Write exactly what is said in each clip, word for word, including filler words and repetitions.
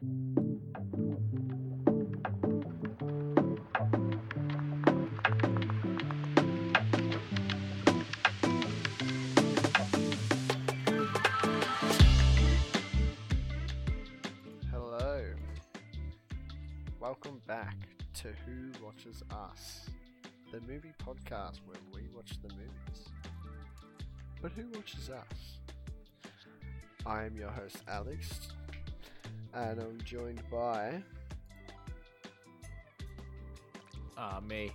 Hello. Welcome back to Who Watches Us, the movie podcast where we watch the movies. But who watches us? I am your host, Alex, and I'm joined by... Ah, uh, me.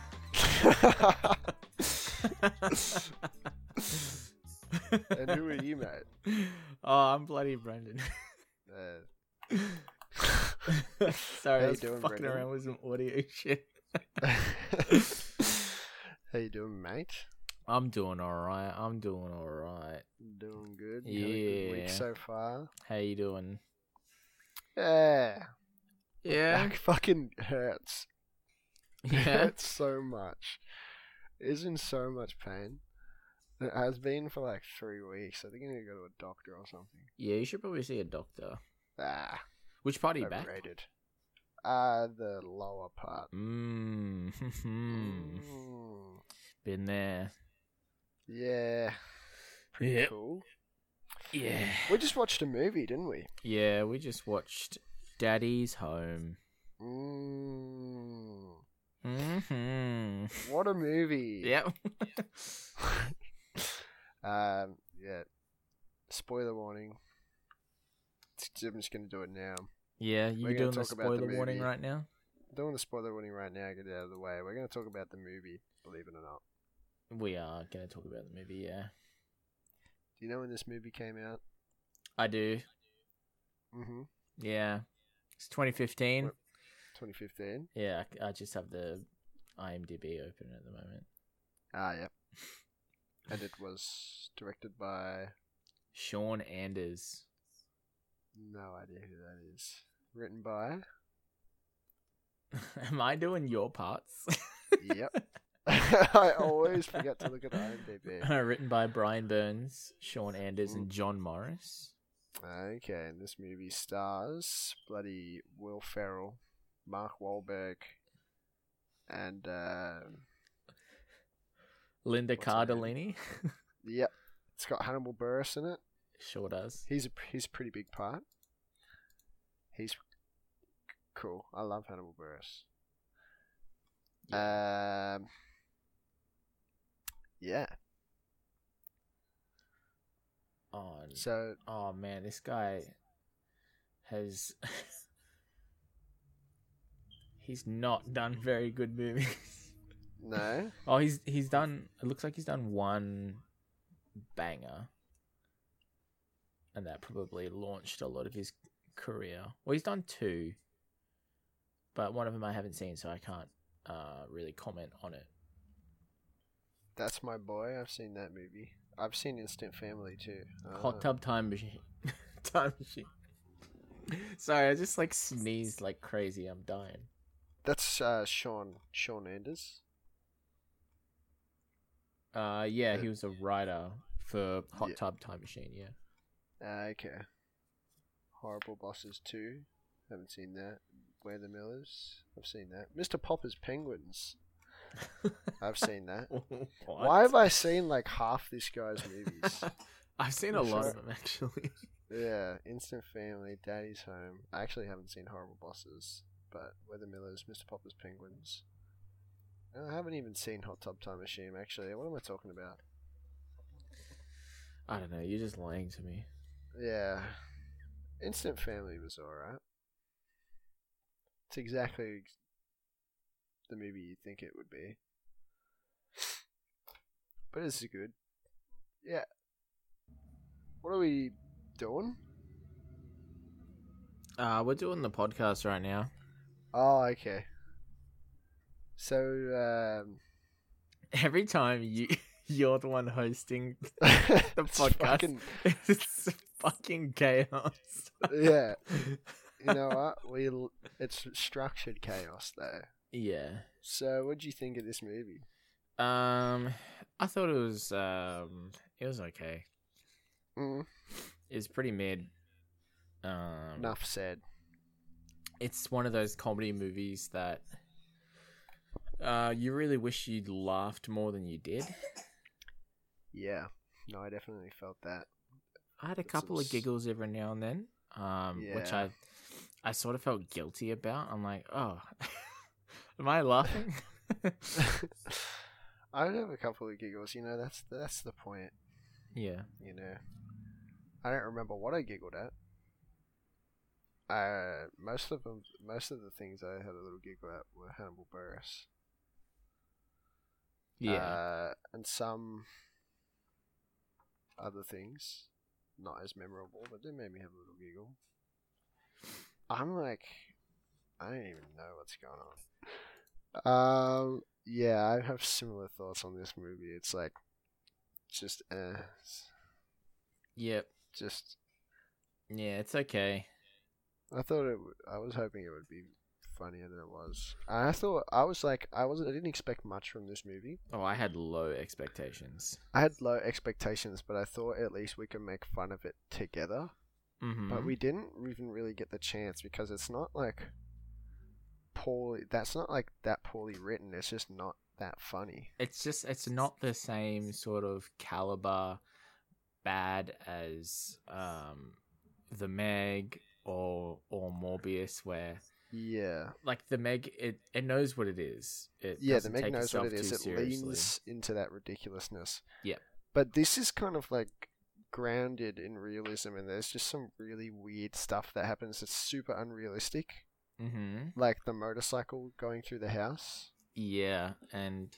And who are you, mate? Oh, I'm bloody Brendan. Uh, Sorry, How I you was doing, fucking Brendan? around with some audio shit. How you doing, mate? I'm doing alright. I'm doing alright. Doing good. You had a good week Yeah. so far. How you doing? Yeah. Yeah. Back fucking hurts. It Yeah. hurts so much. It's in so much pain. It has been for like three weeks. I think I need to go to a doctor or something. Yeah, you should probably see a doctor. Ah, Which part are you back? overrated. Uh, the lower part. Mmm. Mm. Been there. Yeah. Pretty Yep. cool. Yeah. We just watched a movie, didn't we? Yeah, we just watched Daddy's Home. Mm. Mm-hmm. What a movie. Yep. Um, yeah. Spoiler warning. I'm just going to do it now. Yeah, you We're gonna doing the talk about the spoiler warning movie. right now? Doing the spoiler warning right now, get it out of the way. We're going to talk about the movie, believe it or not. We are going to talk about the movie, yeah. Do you know when this movie came out? I do. Mm-hmm. Yeah. It's twenty fifteen. What? twenty fifteen. Yeah, I, I just have the IMDb open at the moment. Ah, yeah. And it was directed by... Sean Anders. No idea who that is. Written by... Am I doing your parts? Yep. I always forget to look at the IMDb. Written by Brian Burns, Sean Anders, and John Morris. Okay, and this movie stars bloody Will Ferrell, Mark Wahlberg, and uh, Linda What's her name? Cardellini. yep, it's got Hannibal Buress in it. Sure does. He's a he's a pretty big part. He's c- cool. I love Hannibal Buress. Um, yeah. Oh, n- So oh man, this guy has. He's not done very good movies. no, Oh, he's he's done. It looks like he's done one banger, and that probably launched a lot of his career. Well, he's done two, but one of them I haven't seen, so I can't uh, really comment on it. that's my boy. I've seen that movie. I've seen Instant Family too. Hot Uh, Tub Time Machine. Time Machine. Sorry, I just like sneezed like crazy. I'm dying. That's uh, Sean Sean Anders. Uh, yeah, Yeah. he was a writer for Hot Yeah. Tub Time Machine. Yeah. Uh, okay. Horrible Bosses two. Haven't seen that. Where the Millers. I've seen that. Mister Popper's Penguins. I've seen that. What? Why have I seen like half this guy's movies? I've seen a I'm lot sure- of them actually. Yeah, Instant Family, Daddy's Home. I actually haven't seen Horrible Bosses, but Where the Millers, Mister Popper's Penguins. And I haven't even seen Hot Tub Time Machine, actually. What am I talking about? I don't know. You're just lying to me. Yeah. Instant Family was alright. It's exactly ex- the movie you'd think it would be. But it's good. Yeah. What are we doing? Uh, we're doing the podcast right now. Oh, okay. So, um... Every time you you're the one hosting the the podcast, Fucking, it's fucking chaos. yeah. You know what? We l- It's structured chaos, though. Yeah. So, what do you think of this movie? Um, I thought it was um, it was okay. Mm. It was pretty mid. Um, Enough said. it's one of those comedy movies that uh, you really wish you'd laughed more than you did. Yeah. No, I definitely felt that. I had a It's couple was... of giggles every now and then, um, yeah. which I, I sort of felt guilty about. I'm like, oh, am I laughing? I would have a couple of giggles. You know, that's that's the point. Yeah. You know, I don't remember what I giggled at. Uh, most of them, most of the things I had a little giggle at were Hannibal Buress. Yeah. Uh, and some other things, not as memorable, but they made me have a little giggle. I'm like, I don't even know what's going on. Um, yeah, I have similar thoughts on this movie. It's like, just, uh, Yep. just. Yeah, it's okay. I thought it. W- I was hoping it would be funnier than it was. I thought I was like I was. I didn't expect much from this movie. Oh, I had low expectations. I had low expectations, but I thought at least we could make fun of it together. Mm-hmm. But we didn't even really get the chance because it's not like poorly. That's not like that poorly written. It's just not that funny. It's just it's not the same sort of caliber bad as um the Meg or or Morbius, where Yeah. like the Meg, it, it knows what it is. It Yeah, the doesn't Meg take knows what itself it is. too It seriously. leans into that ridiculousness. Yeah. But this is kind of like grounded in realism, and there's just some really weird stuff that happens that's super unrealistic. Mm-hmm. Like the motorcycle going through the house. Yeah, and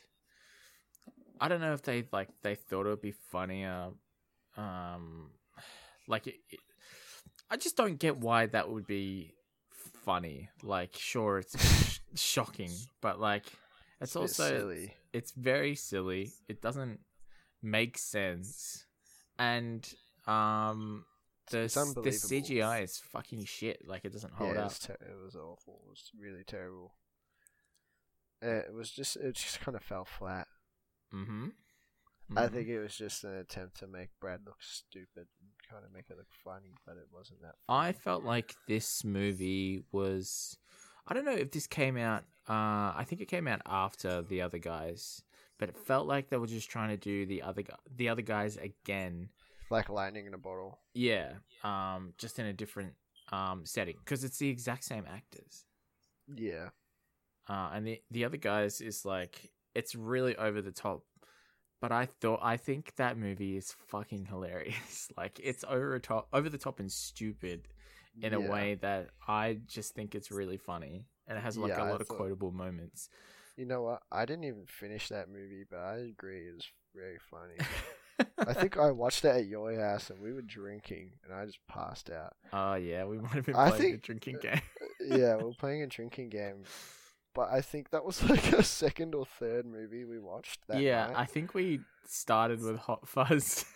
I don't know if they like they thought it would be funnier. Um, like it, it, I just don't get why that would be funny. Like, sure, it's sh- shocking, but like, it's, It's a bit also silly. it's very silly. It doesn't make sense, and um, the It's the unbelievable. C G I is fucking shit. Like, it doesn't hold Yeah, it up. was, ter- it was awful. It was really terrible. Uh, It was just, it just kind of fell flat. Mm-hmm. I think it was just an attempt to make Brad look stupid and kind of make it look funny, but it wasn't that funny. I felt like this movie was. I don't know if this came out. Uh, I think it came out after the other guys, but it felt like they were just trying to do the other gu- the other guys again. Like lightning in a bottle. Yeah. Um, just in a different um setting because it's the exact same actors. Yeah. Uh, and the the other guys is like it's really over the top. But I thought I think that movie is fucking hilarious. Like it's over top, over the top and stupid in a Yeah. way that I just think it's really funny, and it has like Yeah, a I lot of thought- quotable moments. You know what? I didn't even finish that movie, but I agree it was very funny. I think I watched it at your house and we were drinking and I just passed out. Oh yeah, we might have been I playing think- a drinking game. Yeah, we were playing a drinking game. But I think that was like a second or third movie we watched that Yeah, night. I think we started with Hot Fuzz.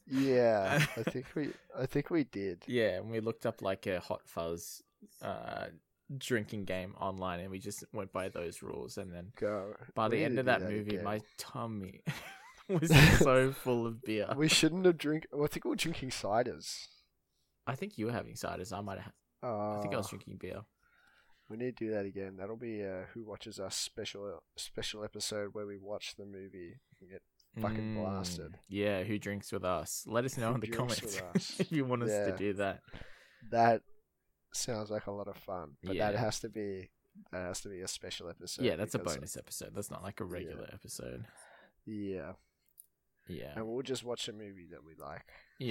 Yeah, I think we I think we did. Yeah, and we looked up like a Hot Fuzz uh, drinking game online, and we just went by those rules. And then Go. by the We end need of to do that movie, again. my tummy was so full of beer. We shouldn't have drink. Well, I think we were drinking ciders. I think you were having ciders. I might have. Uh, I think I was drinking beer. We need to do that again. That'll be a Who Watches Us special special episode where we watch the movie and get fucking Mm, blasted. Yeah, who drinks with us? Let us know Who in the drinks comments with us? if you want us to Yeah. do that. That sounds like a lot of fun, but that Yeah. has to be that has to be a special episode. yeah, that's a because- bonus episode. That's not like a regular episode. Yeah, Yeah. and we'll just watch a movie that we like.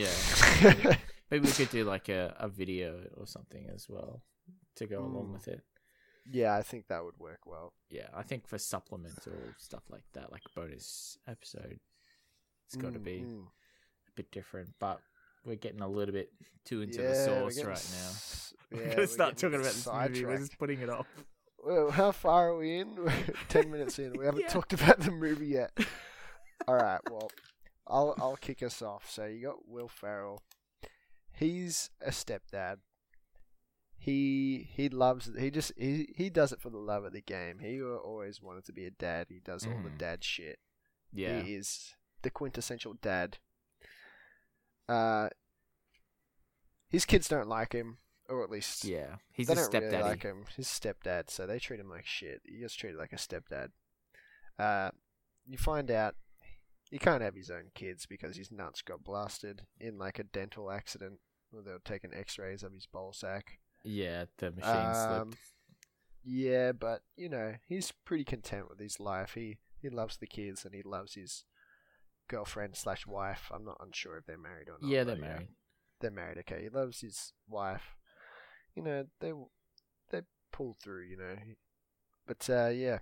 Yeah. Maybe we could do like a, a video or something as well to go along Mm. with it. Yeah, I think that would work well. Yeah, I think for supplemental stuff like that, like bonus episode, it's got to Mm, be mm. a bit different. But we're getting a little bit too into Yeah, the we're sauce getting right now. s- We're yeah, gonna we're start getting talking about this movie. We're sidetracked. just putting it off. Well, how far are we in? We're ten minutes in. We haven't Yeah. talked about the movie yet. All right. Well, I'll I'll kick us off. So you got Will Ferrell. He's a stepdad. He he loves he just he he does it for the love of the game. He always wanted to be a dad. He does all the Mhm. dad shit. Yeah. He is the quintessential dad. Uh, his kids don't like him. or at least Yeah, he's they a don't really stepdaddy. like him. His stepdad, so they treat him like shit. He gets treated like a stepdad. Uh, you find out he can't have his own kids because his nuts got blasted in like a dental accident where they were taking X-rays of his ball sack. Yeah, the machine Um, slipped. yeah, but you know he's pretty content with his life. He he loves the kids and he loves his girlfriend slash wife. I'm not unsure if they're married or not. Yeah, they're but married. They're married. Okay, he loves his wife. You know they they pull through. You know, but uh, yeah,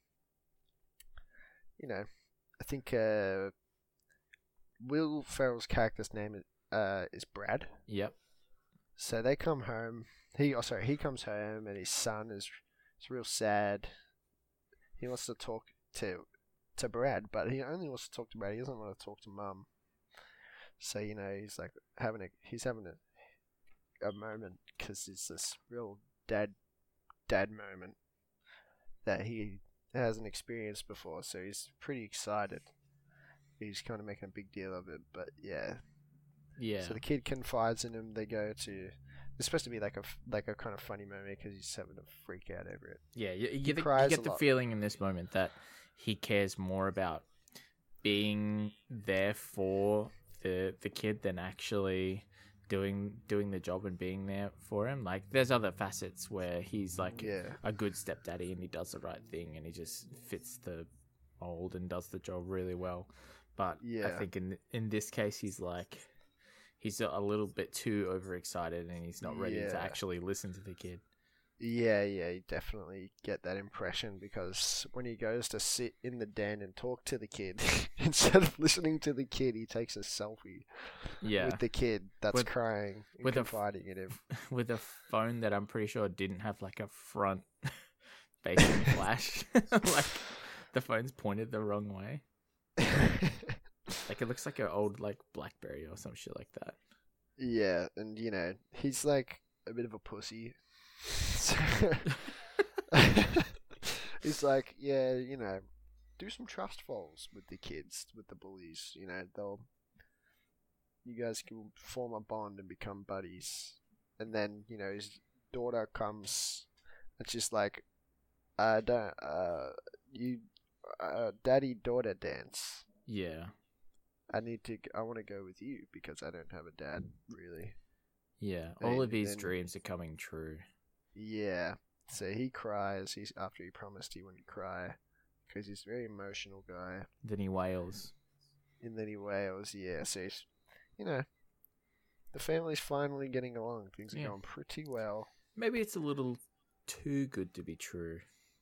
you know, I think uh, Will Ferrell's character's name is, uh, is Brad. Yep. So they come home. He oh sorry, he comes home and his son is is real sad. He wants to talk to to Brad, but he only wants to talk to Brad. He doesn't want to talk to Mum. So you know he's like having a he's having a a moment because it's this real dad dad moment that he hasn't experienced before. So he's pretty excited. He's kind of making a big deal of it, but yeah. Yeah. So the kid confides in him. They go to. It's supposed to be like a like a kind of funny moment because he's having a freak out over it. Yeah, you, you He get, the, you cries get a the lot. feeling in this moment that he cares more about being there for the the kid than actually doing doing the job and being there for him. Like, there's other facets where he's like Yeah, a good stepdaddy and he does the right thing and he just fits the mold and does the job really well. But I Yeah. think in in this case, he's like he's a little bit too overexcited and he's not ready to Yeah. actually listen to the kid. yeah, yeah. You definitely get that impression because when he goes to sit in the den and talk to the kid, instead of listening to the kid, he takes a selfie Yeah. with the kid that's With- crying and with a f- confiding in him. With a phone that I'm pretty sure didn't have like a front facing flash. Like, the phone's pointed the wrong way. Like, it looks like an old like BlackBerry or some shit like that. Yeah, and you know he's like a bit of a pussy. So he's like, yeah, you know, do some trust falls with the kids, with the bullies. You know, they'll, you guys can form a bond and become buddies. And then you know his daughter comes, and she's like, I don't, uh, you, uh, daddy daughter dance. Yeah. I need to. I want to go with you because I don't have a dad, really. Yeah. All of Then- his then- dreams are coming true. Yeah. So he cries. He's after he promised he wouldn't cry because he's a very emotional guy. Then he wails. And then he wails. Yeah. So he's, you know, the family's finally getting along. Things are Yeah. going pretty well. Maybe it's a little too good to be true.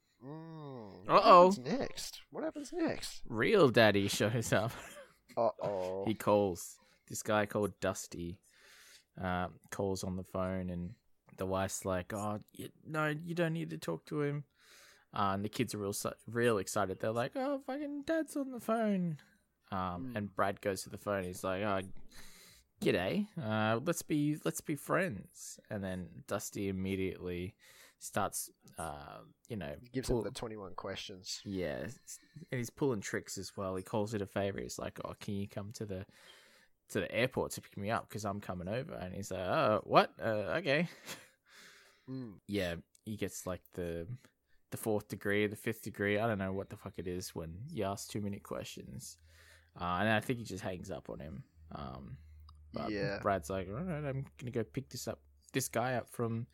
Mm, Uh-oh. What happens next? What happens next? Real daddy shows up. Uh oh. He calls. This guy called Dusty uh, calls on the phone, and the wife's like, "Oh, you, no, you don't need to talk to him." Uh, and the kids are real, su- real excited. They're like, "Oh, fucking dad's on the phone." Um, Mm. And Brad goes to the phone. He's like, "Oh, g'day. Uh, let's be, let's be friends." And then Dusty immediately starts, uh, you know, He gives pull- him the twenty-one questions. yeah, and he's pulling tricks as well. He calls it a favor. He's like, "Oh, can you come to the to the airport to pick me up because I'm coming over?" And he's like, "Oh, what? Uh, okay." Mm. Yeah, he gets like the the fourth degree, the fifth degree. I don't know what the fuck it is when you ask too many questions. Uh, and I think he just hangs up on him. Um, but Yeah. Brad's like, "All right, I'm gonna go pick this up, this guy up from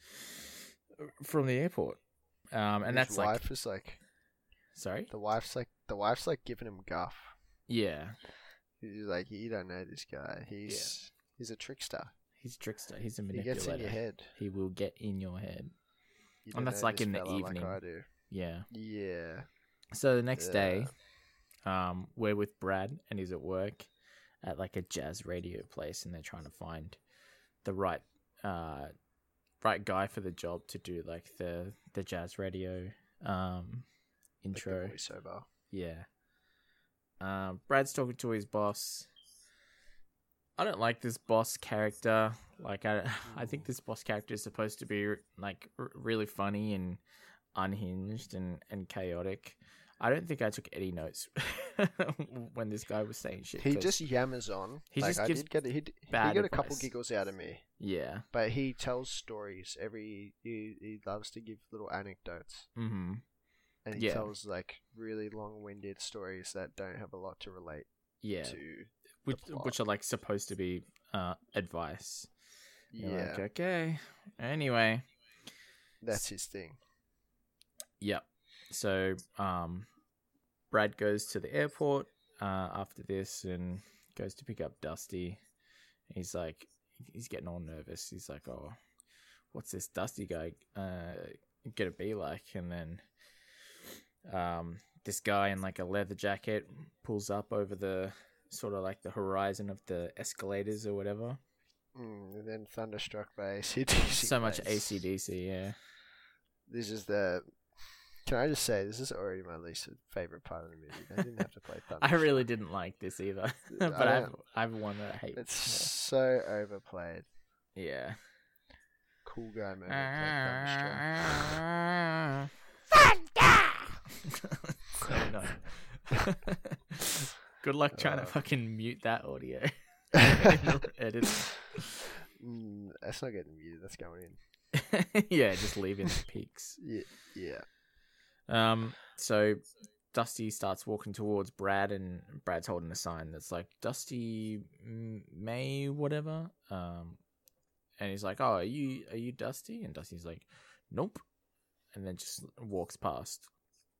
from the airport." Um, and His that's like, wife is like sorry, the wife's like the wife's like giving him guff. yeah. He's like, you don't know this guy. He's he's a trickster. He's a trickster. He's a He manipulator. gets in your head. He will get in your head. You And don't that's know like this in the fella evening. Like I do. Yeah. Yeah. So the next day, um, we're with Brad and he's at work at like a jazz radio place, and they're trying to find the right, uh, right guy for the job to do like the the jazz radio, um, intro. Like the voiceover. Yeah. Um, Brad's talking to his boss. I don't like this boss character. Like, I, I think this boss character is supposed to be like r- really funny and unhinged and, and chaotic. I don't think I took any notes when this guy was saying shit. He 'cause just yammers on. He like, just I gives did get he, d- he bad got a couple advice. giggles out of me, Yeah. but he tells stories. Every he, he loves to give little anecdotes, Mm-hmm. and he Yeah. tells like really long-winded stories that don't have a lot to relate Yeah. to. Which, plot. which are like supposed to be uh, advice. You're Yeah, like, okay. Anyway. that's his thing. Yep. So, um, Brad goes to the airport uh, after this and goes to pick up Dusty. He's like, he's getting all nervous. He's like, oh, what's this Dusty guy uh, gonna be like? And then um, this guy in like a leather jacket pulls up over the sort of like the horizon of the escalators or whatever. Mm, and then Thunderstruck by A C D C. So much A C D C, yeah. This is the. Can I just say this is already my least favorite part of the movie? They didn't have to play Thunderstruck. I really didn't like this either, but I I've don't- I've one that I hate. It's so overplayed. Yeah. Cool guy moment. Played Thunderstruck. So no. Good luck trying to Uh. fucking mute that audio. Edit. Mm, that's not getting muted. That's going in. Yeah, just leaving the peaks. Yeah, yeah. Um. So Dusty starts walking towards Brad, and Brad's holding a sign that's like Dusty M- May whatever. Um. And he's like, "Oh, are you are you Dusty?" And Dusty's like, "Nope," and then just walks past.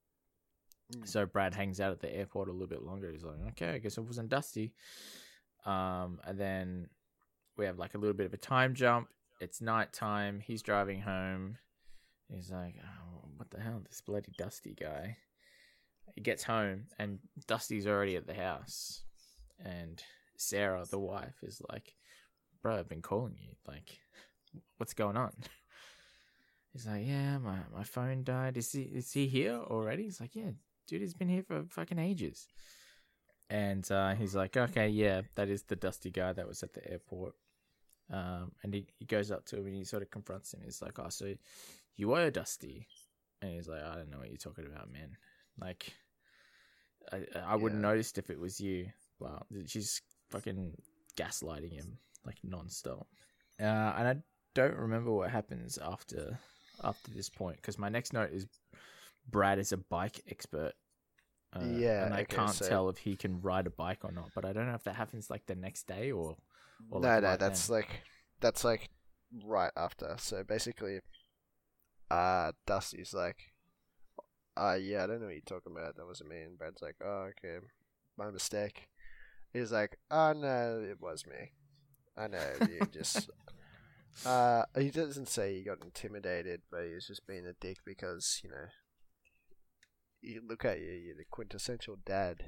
Mm. So Brad hangs out at the airport a little bit longer. He's like, "Okay, I guess it wasn't Dusty." Um, and then we have like a little bit of a time jump. It's nighttime. He's driving home. He's like, oh, "What the hell? This bloody Dusty guy." He gets home, and Dusty's already at the house. And Sarah, the wife, is like, "Bro, I've been calling you. Like, what's going on?" He's like, "Yeah, my, my phone died. Is he is he here already?" He's like, "Yeah, dude, he's been here for fucking ages." And uh, he's like, "Okay, yeah, that is the Dusty guy that was at the airport." Um, and he, he goes up to him and he sort of confronts him. He's like, "Oh, so you were Dusty?" And he's like, "I don't know what you're talking about, man. Like, I I would have Yeah. noticed if it was you." Wow, she's fucking gaslighting him like nonstop. Uh, and I don't remember what happens after after this point, because my next note is Brad is a bike expert. Uh, Yeah, and I okay, can't so- tell if he can ride a bike or not, but I don't know if that happens like the next day or. Or no, like no, right that's then. like that's like right after. So basically, uh, Dusty's like, uh, yeah, I don't know what you're talking about. That wasn't me. And Brad's like, oh, okay, my mistake. He's like, oh no, it was me. I know you just. Uh, he doesn't say he got intimidated, but he was just being a dick because you know. You look at you, you're the quintessential dad.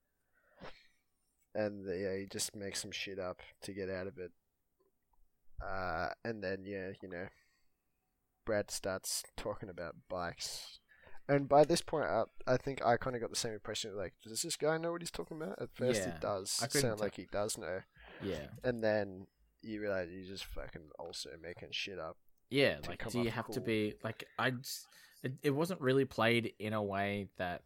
And yeah, he just makes some shit up to get out of it. Uh, and then yeah, you know, Brad starts talking about bikes, and by this point, I, I think I kind of got the same impression. Like, does this guy know what he's talking about? At first, Yeah, he does I couldn't sound tell. like he does know, Yeah. and then you realize he's just fucking also making shit up. Yeah, to like, come do you off have to cool. be like I? Just, it, it wasn't really played in a way that,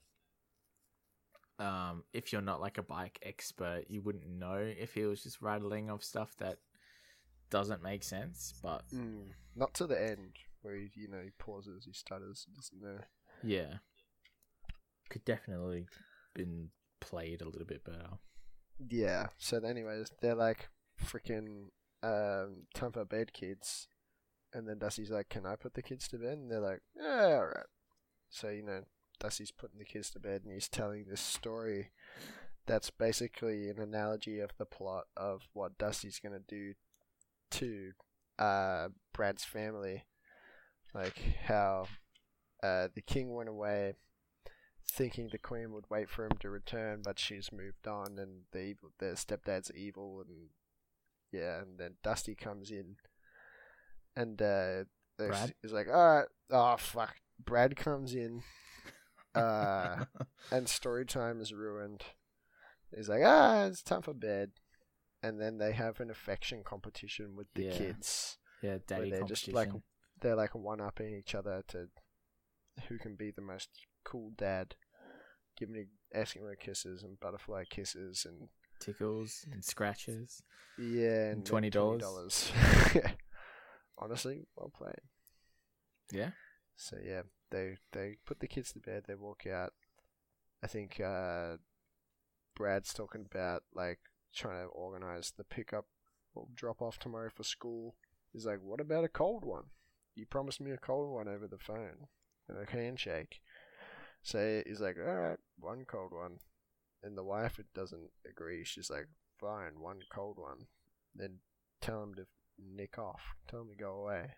um, if you're not like a bike expert, you wouldn't know if he was just rattling off stuff that doesn't make sense. But Mm, not to the end where he, you know, he pauses, he stutters, he doesn't know. yeah, could definitely been played a little bit better. Yeah. So, anyways, they're like freaking um, time for bed, kids. And then Dusty's like, "Can I put the kids to bed?" And they're like, "Yeah, all right." So you know, Dusty's putting the kids to bed, and he's telling this story that's basically an analogy of the plot of what Dusty's gonna do to uh, Brad's family, like how uh, the king went away, thinking the queen would wait for him to return, but she's moved on, and the evil, the stepdad's evil, and yeah, and then Dusty comes in, and uh, Brad? he's like, "All right, oh fuck." Brad comes in, uh, and story time is ruined. He's like, "Ah, it's time for bed," and then they have an affection competition with the Yeah. kids. yeah, Where daddy they're competition. just like they're like one upping each other to who can be the most cool dad. giving me Eskimo kisses and butterfly kisses and Tickles and scratches. yeah, and twenty dollars. Yeah. Honestly, well played. Yeah. So yeah, they they put the kids to bed. They walk out. I think uh, Brad's talking about like trying to organize the pickup or drop off tomorrow for school. He's like, "What about a cold one? You promised me a cold one over the phone and a handshake." So he's like, "All right, one cold one." And the wife doesn't agree. She's like, "Fine, one cold one." Then tell him to nick off. Tell him to go away.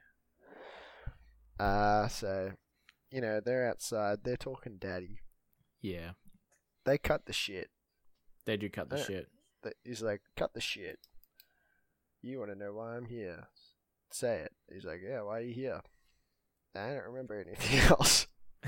Uh, so, you know, they're outside. They're talking daddy. Yeah. They cut the shit. They do cut the Uh, shit. Th- He's like, "Cut the shit. You want to know why I'm here? Say it." He's like, "Yeah, why are you here?" I don't remember anything else.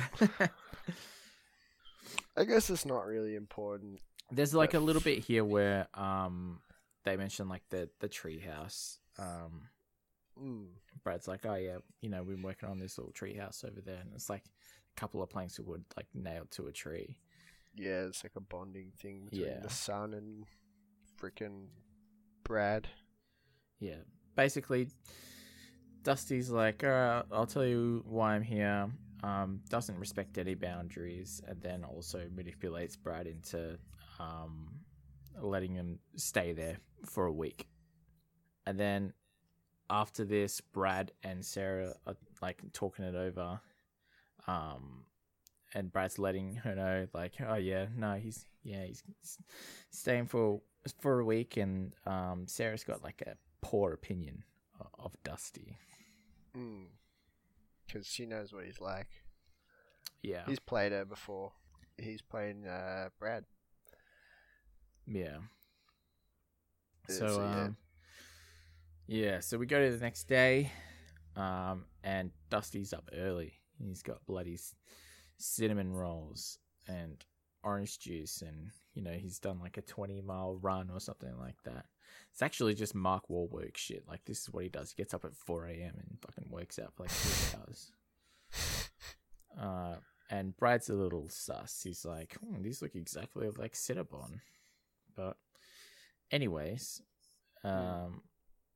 I guess it's not really important. There's like But a little bit here where um they mention like the the treehouse. Um, Mm. Brad's like, "Oh yeah, you know, we've been working on this little treehouse over there," and it's like a couple of planks of wood like nailed to a tree. Yeah, it's like a bonding thing between Yeah. the son and freaking Brad. Yeah, basically, Dusty's like, "All right, I'll tell you why I'm here." Um, doesn't respect any boundaries, and then also manipulates Brad into um, letting him stay there for a week. And then after this, Brad and Sarah are like talking it over, um, and Brad's letting her know, like, "Oh yeah, no, he's yeah, he's staying for for a week," and um, Sarah's got like a poor opinion of, of Dusty. Mm. Because she knows what he's like. Yeah, He's played her before. He's played uh, Brad. yeah. Yeah, So, so, yeah. um, yeah, so we go to the next day, um, and Dusty's up early. He's got bloody c- cinnamon rolls and orange juice, and you know he's done like a twenty mile run or something like that. It's actually just Mark Wahlberg shit. Like this is what he does. He gets up at four a m and fucking works out for like three hours. Uh, and Brad's a little sus. He's like, hmm, "These look exactly like Cinnabon," but anyways, um,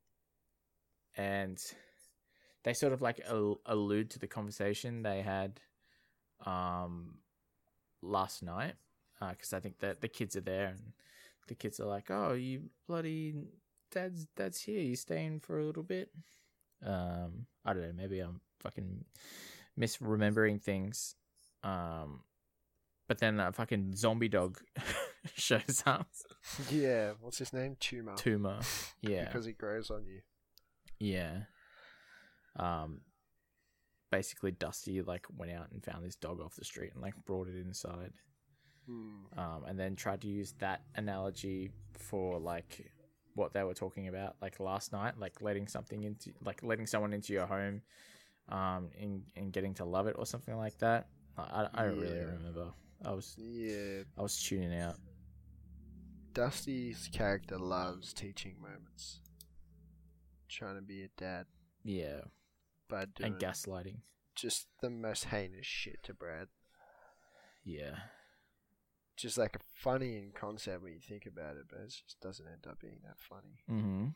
and they sort of like al- allude to the conversation they had, um, last night, because uh, I think that the kids are there, and the kids are like, "Oh, you bloody dad's dad's here. You staying for a little bit?" Um, I don't know. Maybe I'm fucking misremembering things. Um, but then a fucking zombie dog shows up. Yeah, what's his name? Tumor. Tumor. Yeah. Because he grows on you. Yeah. Um, basically Dusty like went out and found this dog off the street and like brought it inside. Hmm. Um, and then tried to use that analogy for like what they were talking about like last night, like letting something into like letting someone into your home, um, and, and getting to love it or something like that. I, I don't really Yeah. remember. I was Yeah, I was tuning out. Dusty's character loves teaching moments. Trying to be a dad Yeah. by doing And gaslighting. just the most heinous shit to Brad. Yeah. Just like a funny in concept when you think about it, but it just doesn't end up being that funny. Mm-hmm.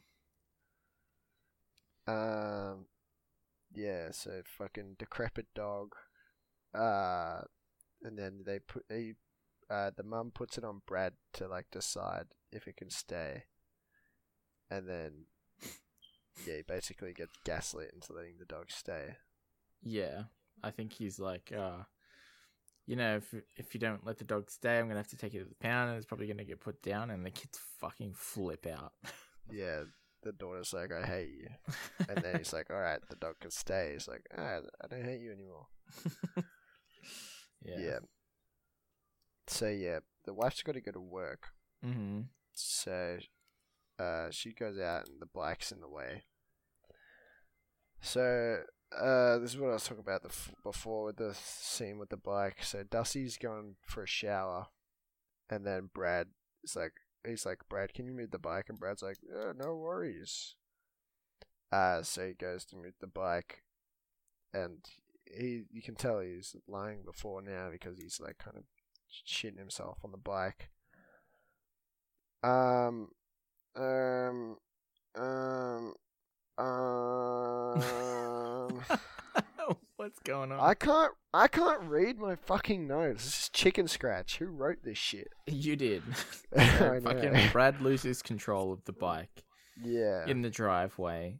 Um, yeah, so fucking decrepit dog. Uh, and then they put they, uh, the mum puts it on Brad to like decide if it can stay, and then yeah, he basically gets gaslit into letting the dog stay. Yeah. I think he's like, uh, you know, if if you don't let the dog stay, I'm gonna have to take it to the pound, and it's probably gonna get put down, and the kids fucking flip out. Yeah, the daughter's like, "I hate you," and then he's like, "All right, the dog can stay." He's like, ah, "I don't hate you anymore." Yeah. Yeah. So yeah, the wife's got to go to work. Mm-hmm. So, uh, she goes out and the bike's in the way. So, uh, this is what I was talking about the f- before with the scene with the bike. So Dusty's going for a shower, and then Brad is like, he's like, "Brad, can you move the bike?" And Brad's like, "Yeah, no worries." Uh, so he goes to move the bike, and he, you can tell he's lying before now because he's like kind of shitting himself on the bike. Um, um, um, um. What's going on? I can't. I can't read my fucking notes. This is chicken scratch. Who wrote this shit? You did. I So know. fucking Brad loses control of the bike Yeah. in the driveway,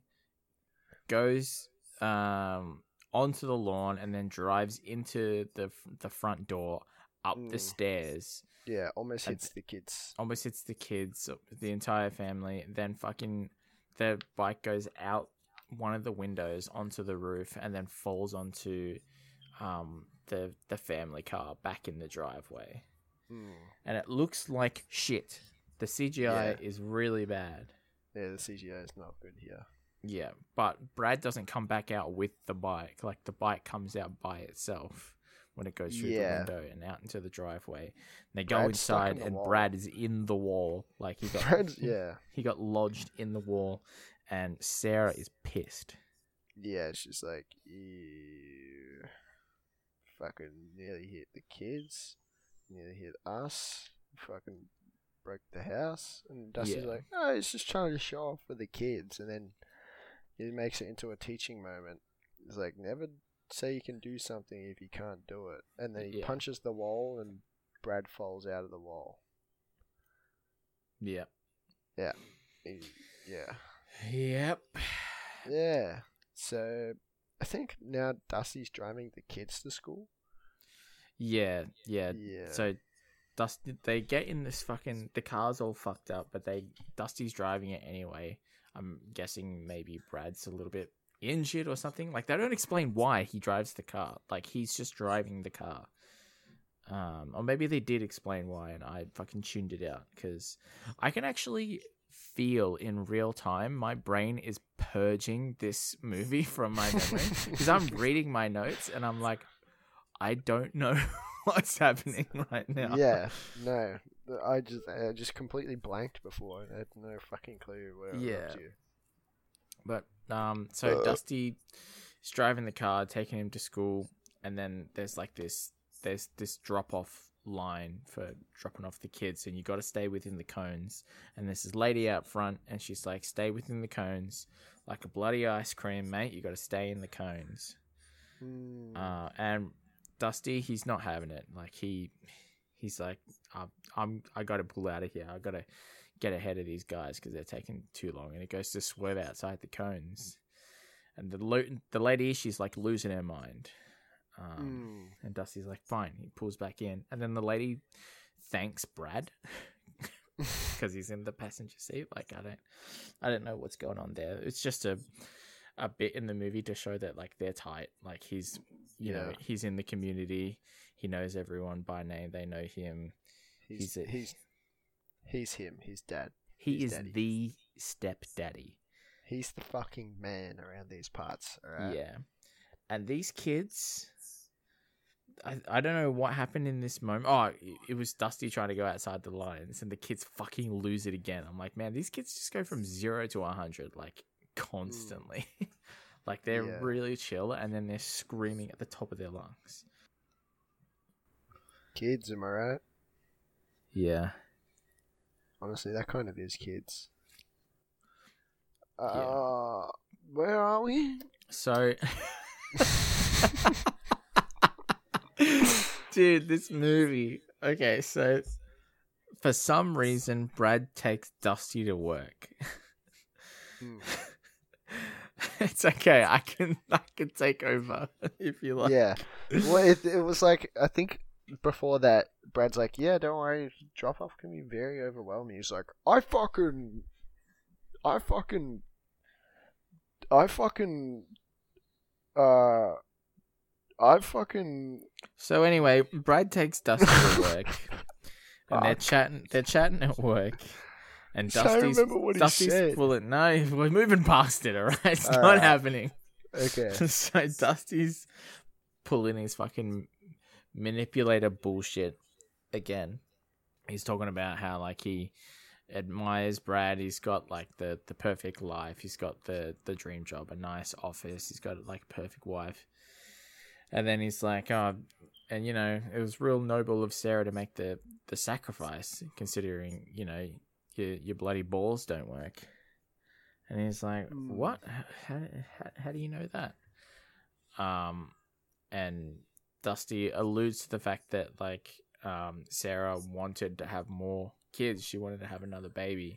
goes um onto the lawn, and then drives into the the front door, up the Mm. stairs. Yeah. Almost And- hits the kids. Almost hits the kids, the entire family. Then fucking the bike goes out one of the windows onto the roof, and then falls onto um the the family car back in the driveway. Mm. And it looks like shit. The C G I Yeah. is really bad. Yeah. The C G I is not good here. Yeah, but Brad doesn't come back out with the bike. Like, the bike comes out by itself when it goes through Yeah. the window and out into the driveway. And they go Brad's stuck in inside, the and wall. Brad is in the wall. Like, he got Brad's- yeah. he got lodged in the wall, and Sarah is pissed. Yeah. She's like, you fucking nearly hit the kids, nearly hit us, fucking broke the house, and Dusty's Yeah. like, oh, he's just trying to show off for the kids, and then he makes it into a teaching moment. He's like, never say you can do something if you can't do it, and then he Yeah. punches the wall, and Brad falls out of the wall. Yeah. He- yeah, Yep. yeah. So I think now Dusty's driving the kids to school. Yeah, yeah. Yeah. So Dusty, they get in this fucking, the car's all fucked up, but they Dusty's driving it anyway. I'm guessing maybe Brad's a little bit injured or something. Like, they don't explain why he drives the car. Like, he's just driving the car. Um, or maybe they did explain why, and I fucking tuned it out, because I can actually feel in real time my brain is purging this movie from my memory, because I'm reading my notes and I'm like, I don't know what's happening right now. Yeah, no, I just I just completely blanked before. I had no fucking clue where I was Yeah. up to. But um, so Uh. Dusty is driving the car, taking him to school, and then there's like this, there's this drop off line for dropping off the kids, and you got to stay within the cones. And there's this lady out front, and she's like, "Stay within the cones, like a bloody ice cream, mate. You got to stay in the cones." Hmm. Uh, and Dusty, he's not having it. Like, he, he's like, I'm, I'm I got to pull out of here. I got to get ahead of these guys because they're taking too long. And it goes to swerve outside the cones, and the lo- the lady, she's like losing her mind. Um, Hmm. And Dusty's like, fine. He pulls back in, and then the lady thanks Brad because he's in the passenger seat. Like, I don't, I don't know what's going on there. It's just a, a bit in the movie to show that like they're tight. Like, he's, you know, Yeah. he's in the community. He knows everyone by name. They know him. He's He's a- he's he's him. He's dad. He He's is daddy. the stepdaddy. He's the fucking man around these parts. Alright. Yeah. And these kids, I, I don't know what happened in this moment. Oh, it- it was Dusty trying to go outside the lines, and the kids fucking lose it again. I'm like, man, these kids just go from zero to one hundred, like, constantly. Like, they're Yeah. really chill, and then they're screaming at the top of their lungs. Kids, am I right? Yeah. Honestly, that kind of is kids. Uh, where are we? So, dude, this movie. Okay, so for some reason, Brad takes Dusty to work. Hmm. It's okay. I can I can take over if you like. Yeah. Well, it, it was like, I think before that, Brad's like, yeah, don't worry, drop off can be very overwhelming. He's like, I fucking, I fucking, I fucking, uh, I fucking, So anyway, Brad takes Dusty to work, and they're Fuck. chatting. They're chatting at work, and I Dusty's remember what he Dusty's said. pulling. No, we're moving past it. All right, it's not Alright. happening. okay. So Dusty's pulling his fucking manipulator bullshit again. He's talking about how like he admires Brad. He's got like the, the perfect life. He's got the, the dream job, a nice office. He's got like a perfect wife. And then he's like, oh, and you know, it was real noble of Sarah to make the, the sacrifice, considering, you know, your your bloody balls don't work. And he's like, Mm. what? How, how, how do you know that? Um, and Dusty alludes to the fact that, like, um, Sarah wanted to have more kids. She wanted to have another baby.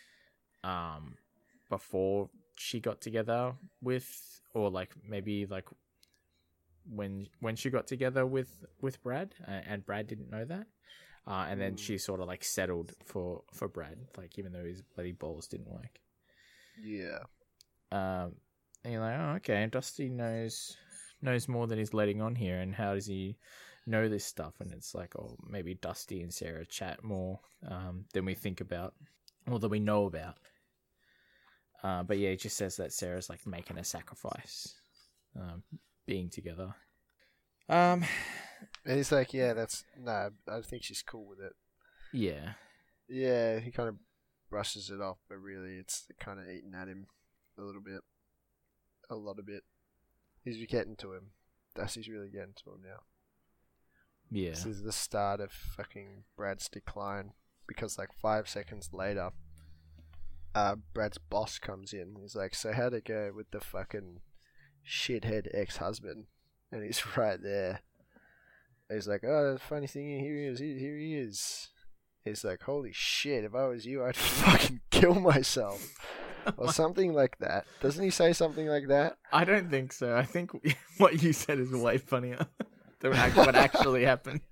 Um, before she got together with, or like maybe like when when she got together with with Brad, uh, and Brad didn't know that. Uh, and then Mm. she sort of like settled for for Brad, like even though his bloody balls didn't work. Yeah. Um, and you're like, oh, okay, Dusty knows knows more than he's letting on here, and how does he know this stuff? And it's like, oh, maybe Dusty and Sarah chat more um, than we think about, or that we know about. Uh, but yeah, it just says that Sarah's like making a sacrifice, um, being together. Um, And he's like, yeah, that's no. I think she's cool with it. yeah, Yeah, he kind of brushes it off, but really, it's kind of eating at him a little bit, a lot of bit. He's getting to him. Dusty's really getting to him now. yeah, This is the start of fucking Brad's decline, because like five seconds later, uh, Brad's boss comes in. He's like, so how'd it go with the fucking shithead ex-husband? And he's right there. He's like, oh, the funny thing, here he is, here he is. He's like, holy shit, if I was you, I'd fucking kill myself. Or something like that. Doesn't he say something like that? I don't think so. I think what you said is way funnier than what actually happened.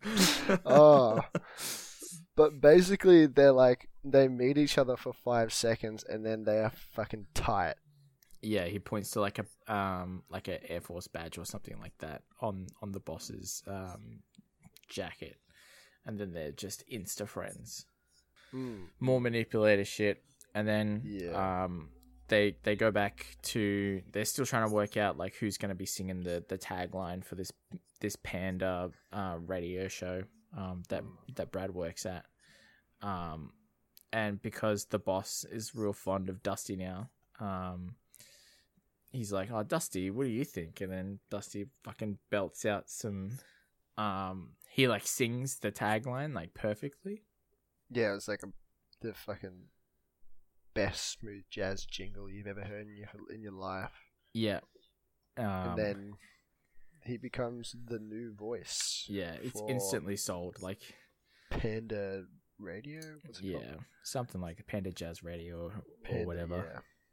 Oh. But basically, they're like, they meet each other for five seconds and then they are fucking tight. Yeah, he points to like a um like an Air Force badge or something like that on on the boss's um jacket, and then they're just insta friends. Mm. More manipulator shit, and then Yeah. um they they go back to, they're still trying to work out like who's going to be singing the the tagline for this this Panda uh, radio show um that that Brad works at, um and because the boss is real fond of Dusty now, um. he's like, oh, Dusty, what do you think? And then Dusty fucking belts out some, um, he like sings the tagline like perfectly. Yeah, it's like a, the fucking best smooth jazz jingle you've ever heard in your in your life. Yeah. Um, And then he becomes the new voice. yeah, it's for instantly sold. Like, Panda Radio? What's it yeah, called? something like Panda Jazz Radio or, Panda, or whatever.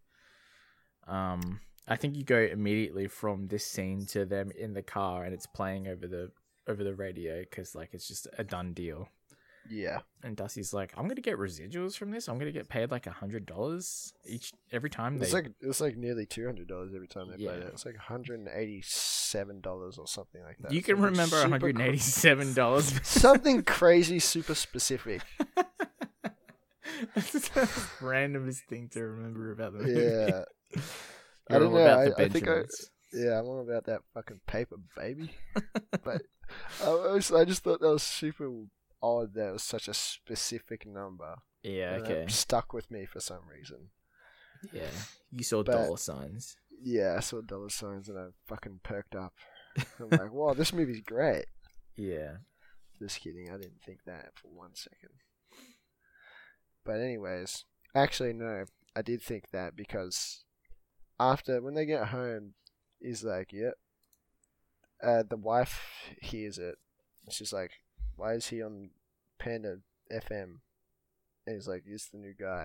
Yeah. Um, I think you go immediately from this scene to them in the car, and it's playing over the over the radio because like it's just a done deal. Yeah. And Dusty's like, I'm gonna get residuals from this. I'm gonna get paid like a hundred dollars each every time they. It's like it's like nearly two hundred dollars every time they play Yeah. it. It's like one hundred and eighty-seven dollars or something like that. You can Something remember super one hundred and eighty-seven dollars. cr- something crazy, super specific. That's the randomest thing to remember about the movie. Yeah. I You're don't all know. about the I, I think I, Benjamins. yeah, I'm all about that fucking paper, baby. But I, was, I just thought that was super odd. That was such a specific number. Yeah, And okay. It stuck with me for some reason. Yeah, you saw But- dollar signs. Yeah, I saw dollar signs and I fucking perked up. I'm like, wow, this movie's great. Yeah. Just kidding. I didn't think that for one second. But anyways, actually no, I did think that because after when they get home, he's like, "Yep." Uh, the wife hears it. She's like, "Why is he on Panda F M?" And he's like, "He's the new guy."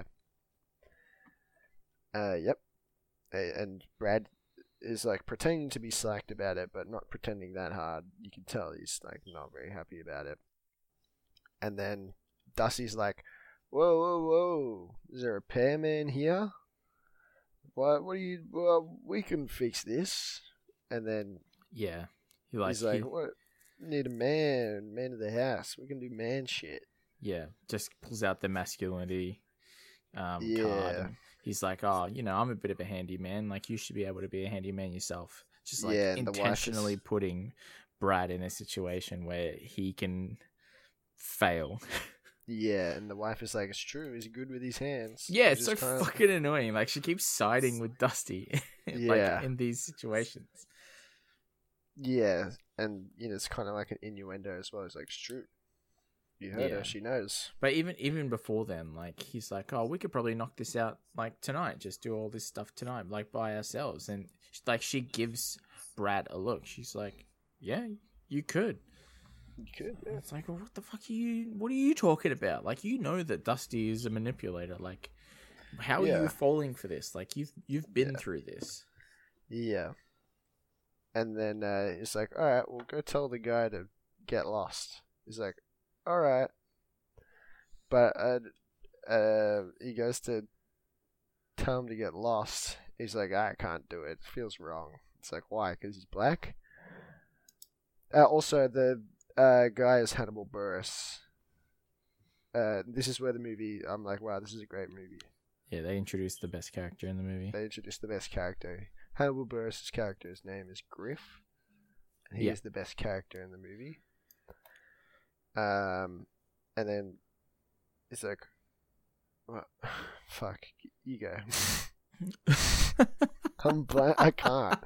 Uh, yep. A- And Brad is like pretending to be slacked about it, but not pretending that hard. You can tell he's like not very happy about it. And then Dusty's like, "Whoa, whoa, whoa! Is there a repairman here? What? What do you? Well, we can fix this." And then Yeah. He like, he's like, he- "What? We need a man, man of the house. We can do man shit." yeah, just pulls out the masculinity um, card. Yeah. And he's like, oh, you know, I'm a bit of a handyman. Like, you should be able to be a handyman yourself. Just like Yeah, and the wife is- intentionally putting Brad in a situation where he can fail. Yeah, and the wife is like, "It's true. He's good with his hands." Yeah, Which it's so is kinda- fucking annoying. Like, she keeps siding with Dusty like, Yeah. in these situations. Yeah, and you know it's kind of like an innuendo as well. It's like, shoot, you heard Yeah. her, she knows. But even even before then, like he's like, oh, we could probably knock this out like tonight. Just do all this stuff tonight, like by ourselves. And like she gives Brad a look. She's like, yeah, you could. You could, yeah. It's like, well, what the fuck are you? What are you talking about? Like, you know that Dusty is a manipulator. Like, how are Yeah. you falling for this? Like, you've you've been Yeah. through this. Yeah. And then uh, it's like, all right, we'll go tell the guy to get lost. He's like, all right. But uh, uh, he goes to tell him to get lost. He's like, I can't do it. It feels wrong. It's like, why? Because he's black? Uh, also, the uh, guy is Hannibal Buress. Uh, this is where the movie, I'm like, wow, this is a great movie. Yeah, they introduced the best character in the movie. They introduced the best character. Hannibal Buress' character's name is Griff. And he Yeah. is the best character in the movie. Um, and then it's like, what? Fuck, you go. I'm blank. I can't.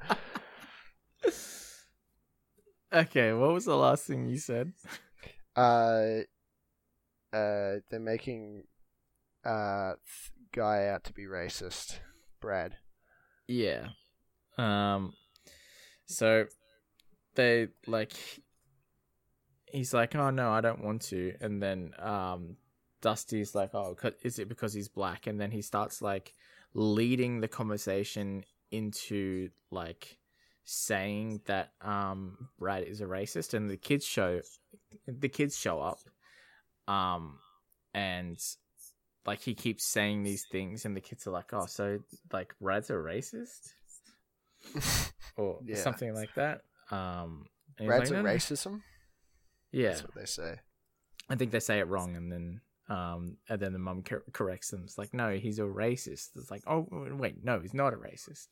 Okay, what was the last thing you said? Uh, uh, they're making uh th- guy out to be racist, Brad. Yeah. Um. So they like. He's like, oh no, I don't want to, and then um, Dusty's like, oh, 'cause- is it because he's black? And then he starts like leading the conversation into like saying that um Brad is a racist, and the kids show the kids show up, um, and like he keeps saying these things, and the kids are like, oh, so like Brad's a racist, or Yeah. something like that. Um, and he's Brad's like, a "No, no." racism. Yeah, That's what they say. I think they say it wrong, and then um, and then the mum cor- corrects them. It's like, no, he's a racist. It's like, oh wait, no, he's not a racist.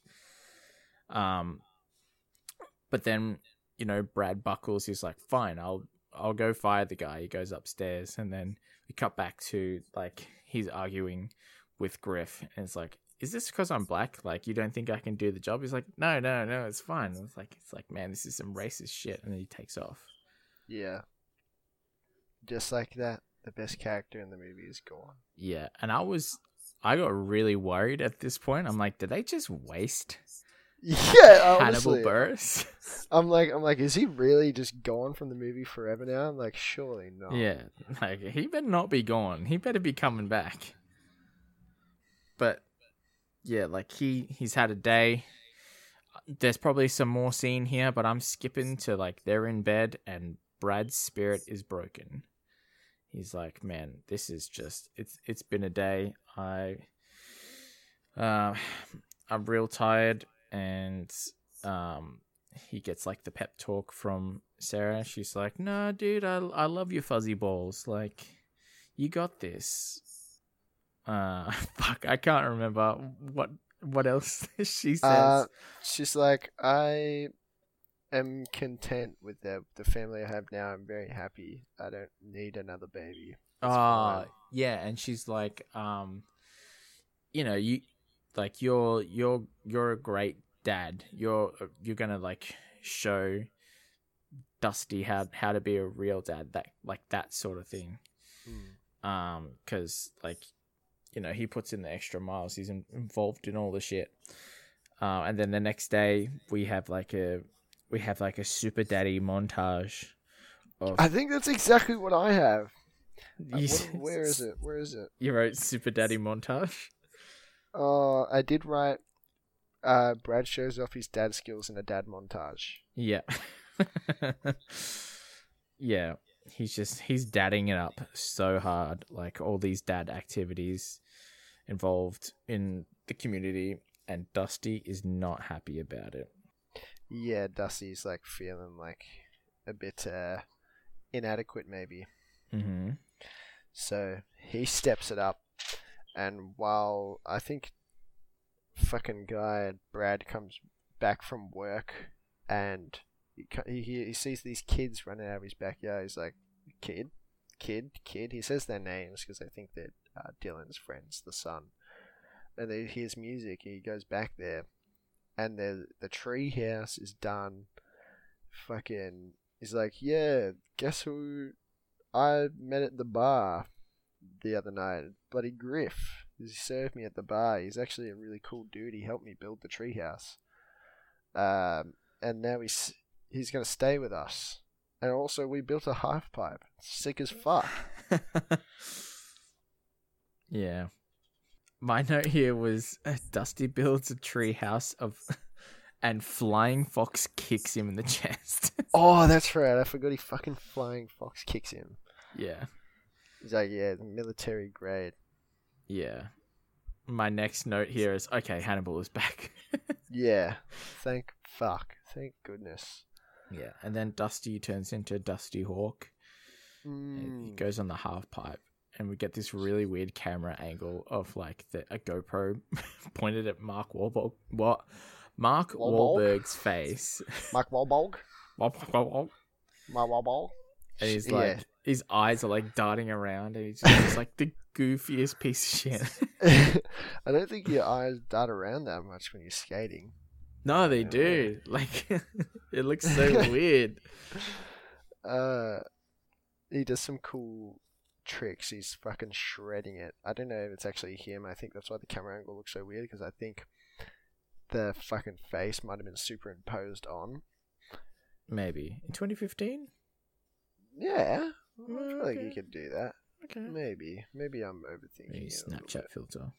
Um, but then you know, Brad buckles. He's like, fine, I'll I'll go fire the guy. He goes upstairs, and then we cut back to like he's arguing with Griff, and it's like, is this because I'm black? Like, you don't think I can do the job? He's like, no, no, no, it's fine. And it's like, it's like, man, this is some racist shit, and then he takes off. Yeah. Just like that, the best character in the movie is gone. Yeah, and I was, I got really worried at this point. I'm like, did they just waste Yeah, Hannibal honestly. Buress? I'm like, I'm like, is he really just gone from the movie forever now? I'm like, surely not. Yeah, like he better not be gone. He better be coming back. But yeah, like he he's had a day. There's probably some more scene here, but I'm skipping to like they're in bed and Brad's spirit is broken. He's like, man, this is just it's it's been a day. I uh, I'm real tired, and um he gets like the pep talk from Sarah. She's like, "No, dude, I I love you, fuzzy balls. Like, you got this." Uh, fuck, I can't remember what what else she says. Uh, she's like, I am content with the the family I have now. I'm very happy. I don't need another baby. It's Ah, fine. yeah, and she's like, um, you know, you like you're you're you're a great dad. You're you're gonna like show Dusty how how to be a real dad. That like that sort of thing. Hmm. Um, because like, you know, he puts in the extra miles. He's in, involved in all the shit. Uh, and then the next day we have like a we have like a super daddy montage of. I think that's exactly what I have. Uh, You- what- where is it? Where is it? You wrote super daddy montage. Oh, I did write. Uh, Brad shows off his dad skills in a dad montage. Yeah. Yeah. He's just he's dadding it up so hard. Like all these dad activities involved in the community, and Dusty is not happy about it. Yeah, Dusty's like feeling like a bit uh, inadequate, maybe. Mm-hmm. So he steps it up, and while I think fucking guy Brad comes back from work, and he co- he he sees these kids running out of his backyard. He's like, "Kid, kid, kid." He says their names because I think they're uh, Dylan's friends, the son. And he hears music. He goes back there, and the the tree house is done. fucking, he's like, yeah, guess who I met at the bar the other night? Bloody Griff. He served me at the bar. He's actually a really cool dude. He helped me build the treehouse. Um, and now he's he's gonna stay with us. And also, we built a half pipe. Sick as fuck. Yeah. My note here was uh, Dusty builds a treehouse of, and Flying Fox kicks him in the chest. Oh, that's right. I forgot he fucking Flying Fox kicks him. Yeah. He's like, yeah, military grade. Yeah. My next note here is, okay, Hannibal is back. Yeah. Thank fuck. Thank goodness. Yeah. And then Dusty turns into Dusty Hawk. Mm. He goes on the half pipe. And we get this really weird camera angle of like the, a GoPro pointed at Mark Wahlberg. What? Mark Wahlberg? Wahlberg's face. Mark Wahlberg? Wahlberg. Mark Wahlberg? And he's like, yeah. His eyes are like darting around, and he's just like the goofiest piece of shit. I don't think your eyes dart around that much when you're skating. No, they do. Like, it looks so weird. Uh, he does some cool tricks. He's fucking shredding it. I don't know if it's actually him. I think that's why the camera angle looks so weird, because I think the fucking face might have been superimposed on. Maybe in twenty fifteen. Yeah, I feel okay. like you could do that. Okay. Maybe, maybe I'm overthinking. Maybe it Snapchat filter.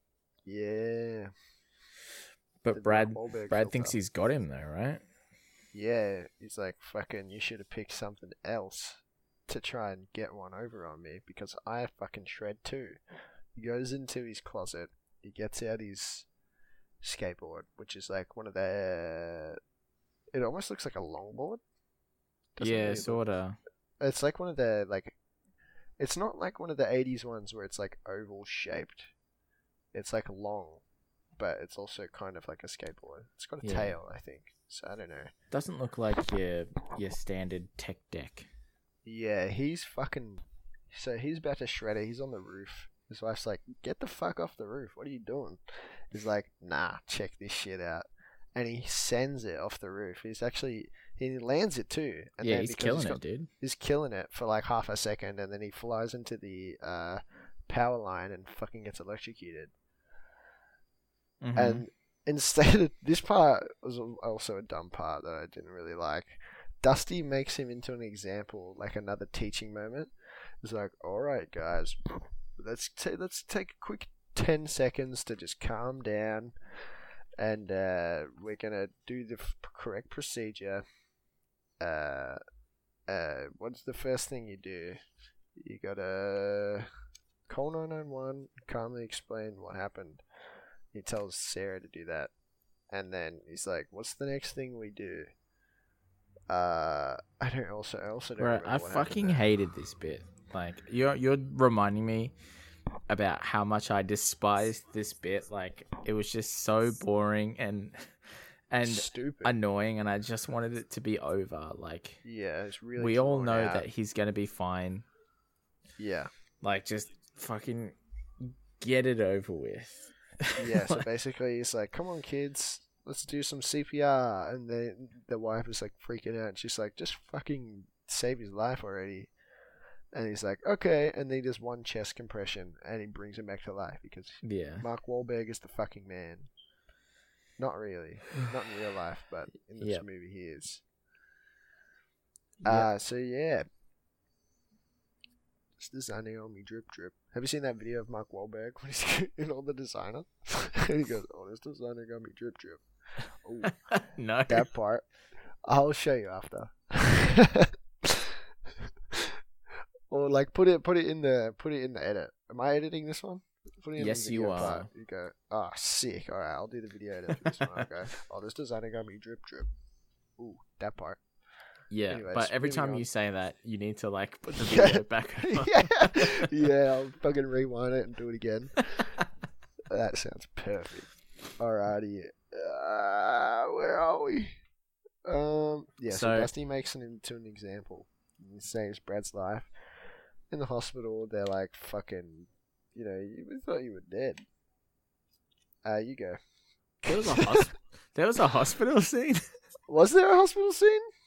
Yeah. But The Brad, Wahlberg Brad filter. thinks he's got him though, right? Yeah, he's like, fucking, you should have picked something else to try and get one over on me, because I fucking shred too. He goes into his closet, he gets out his skateboard, which is like one of the... It almost looks like a longboard. Doesn't Yeah, really sorta. look- It's like one of the, like... It's not like one of the eighties ones where it's like oval shaped. It's like long, but it's also kind of like a skateboard. It's got a Yeah. tail, I think. So I don't know. Doesn't look like your your standard tech deck. Yeah, he's fucking... So he's about to shred it. He's on the roof. His wife's like, get the fuck off the roof. What are you doing? He's like, nah, check this shit out. And he sends it off the roof. He's actually... He lands it too. And Yeah, then he's because killing he's it, got- dude. He's killing it for like half a second, and then he flies into the uh, power line and fucking gets electrocuted. Mhm. And instead of... This part was also a dumb part that I didn't really like. Dusty makes him into an example, like another teaching moment. It's like, alright guys, let's, ta let's take a quick ten seconds to just calm down, and uh, we're gonna do the f- correct procedure. Uh, uh, what's the first thing you do? You gotta call nine nine one, calmly explain what happened. He tells Sarah to do that, and then he's like, what's the next thing we do? Uh, I don't also I also don't Right, remember I what happened fucking there. hated this bit. Like you're you're reminding me about how much I despised this bit. Like it was just so boring and and Stupid. annoying, and I just wanted it to be over. Like Yeah, it's really. we all drawn know out. that he's gonna be fine. Yeah, Like just fucking get it over with. yeah. So basically, he's like, "Come on, kids, let's do some C P R," and then the wife is like freaking out. She's like, "Just fucking save his life already." And he's like, "Okay," and then he does one chest compression, and he brings him back to life because Yeah. Mark Wahlberg is the fucking man. Not really, not in real life, but in this Yep. movie he is. Yep. Uh, so yeah. It's designing on me drip drip. Have you seen that video of Mark Wahlberg when he's in all the designer? And he goes, "Oh, this designer got me drip drip." Oh, No. that part. I'll show you after. Or like put it put it in the put it in the edit. Am I editing this one? Put it in Yes, the you video are. part. You go, "Ah, sick. All right, I'll do the video edit for this one." Okay. "Oh, this designer got me drip drip." Ooh, that part. Yeah, Anyways, but every moving time on. you say that, you need to like put the Yeah. video back. on. yeah, yeah. I'll fucking rewind it and do it again. That sounds perfect. Alrighty. Uh, where are we? Um, yeah, so, So- Dusty makes him into an example. He saves Brad's life. In the hospital, they're like, fucking, you know, we thought you were dead. Uh, you go. There was a hos- there was a hospital scene. Was there a hospital scene?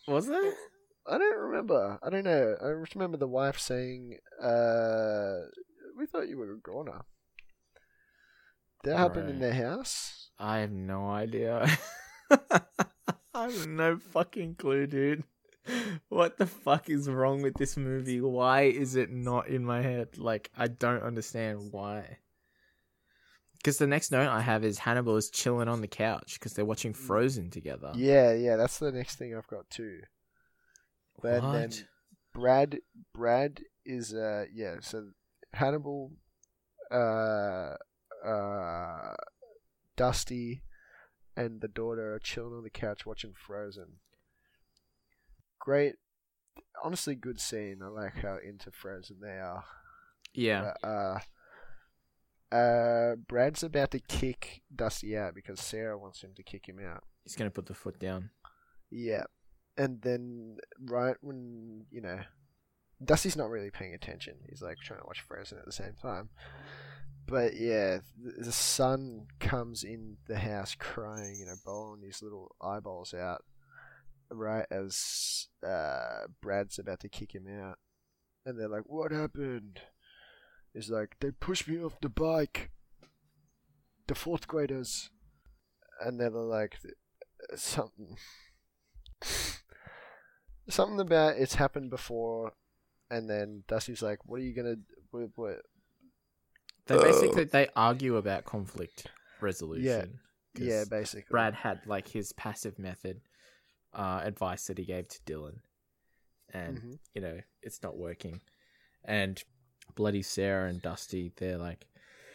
Was it? I don't remember. I don't know. I just remember the wife saying, uh, "We thought you were a goner." That happened in Right. their house. I have no idea. I have no fucking clue, dude. What the fuck is wrong with this movie? Why is it not in my head? Like, I don't understand why. Because the next note I have is Hannibal is chilling on the couch because they're watching Frozen together. Yeah, yeah, that's the next thing I've got too. But What? then Brad, Brad is uh, yeah. So Hannibal, uh, uh, Dusty, and the daughter are chilling on the couch watching Frozen. Great, honestly, good scene. I like how into Frozen they are. Yeah. But, uh, uh, Brad's about to kick Dusty out because Sarah wants him to kick him out. He's going to put the foot down. Yeah. And then, right when, you know, Dusty's not really paying attention. He's like trying to watch Frozen at the same time. But yeah, the, the son comes in the house crying, you know, bawling his little eyeballs out, right as uh, Brad's about to kick him out. And they're like, "What happened?" He's like, "They pushed me off the bike. The fourth graders." And they're like, something. Something about it's happened before, and then Dusty's like, "What are you gonna? What? what? They basically they argue about conflict resolution. Yeah, yeah, basically." Brad had like his passive method uh, advice that he gave to Dylan, and Mhm. you know it's not working. And bloody Sarah and Dusty, they're like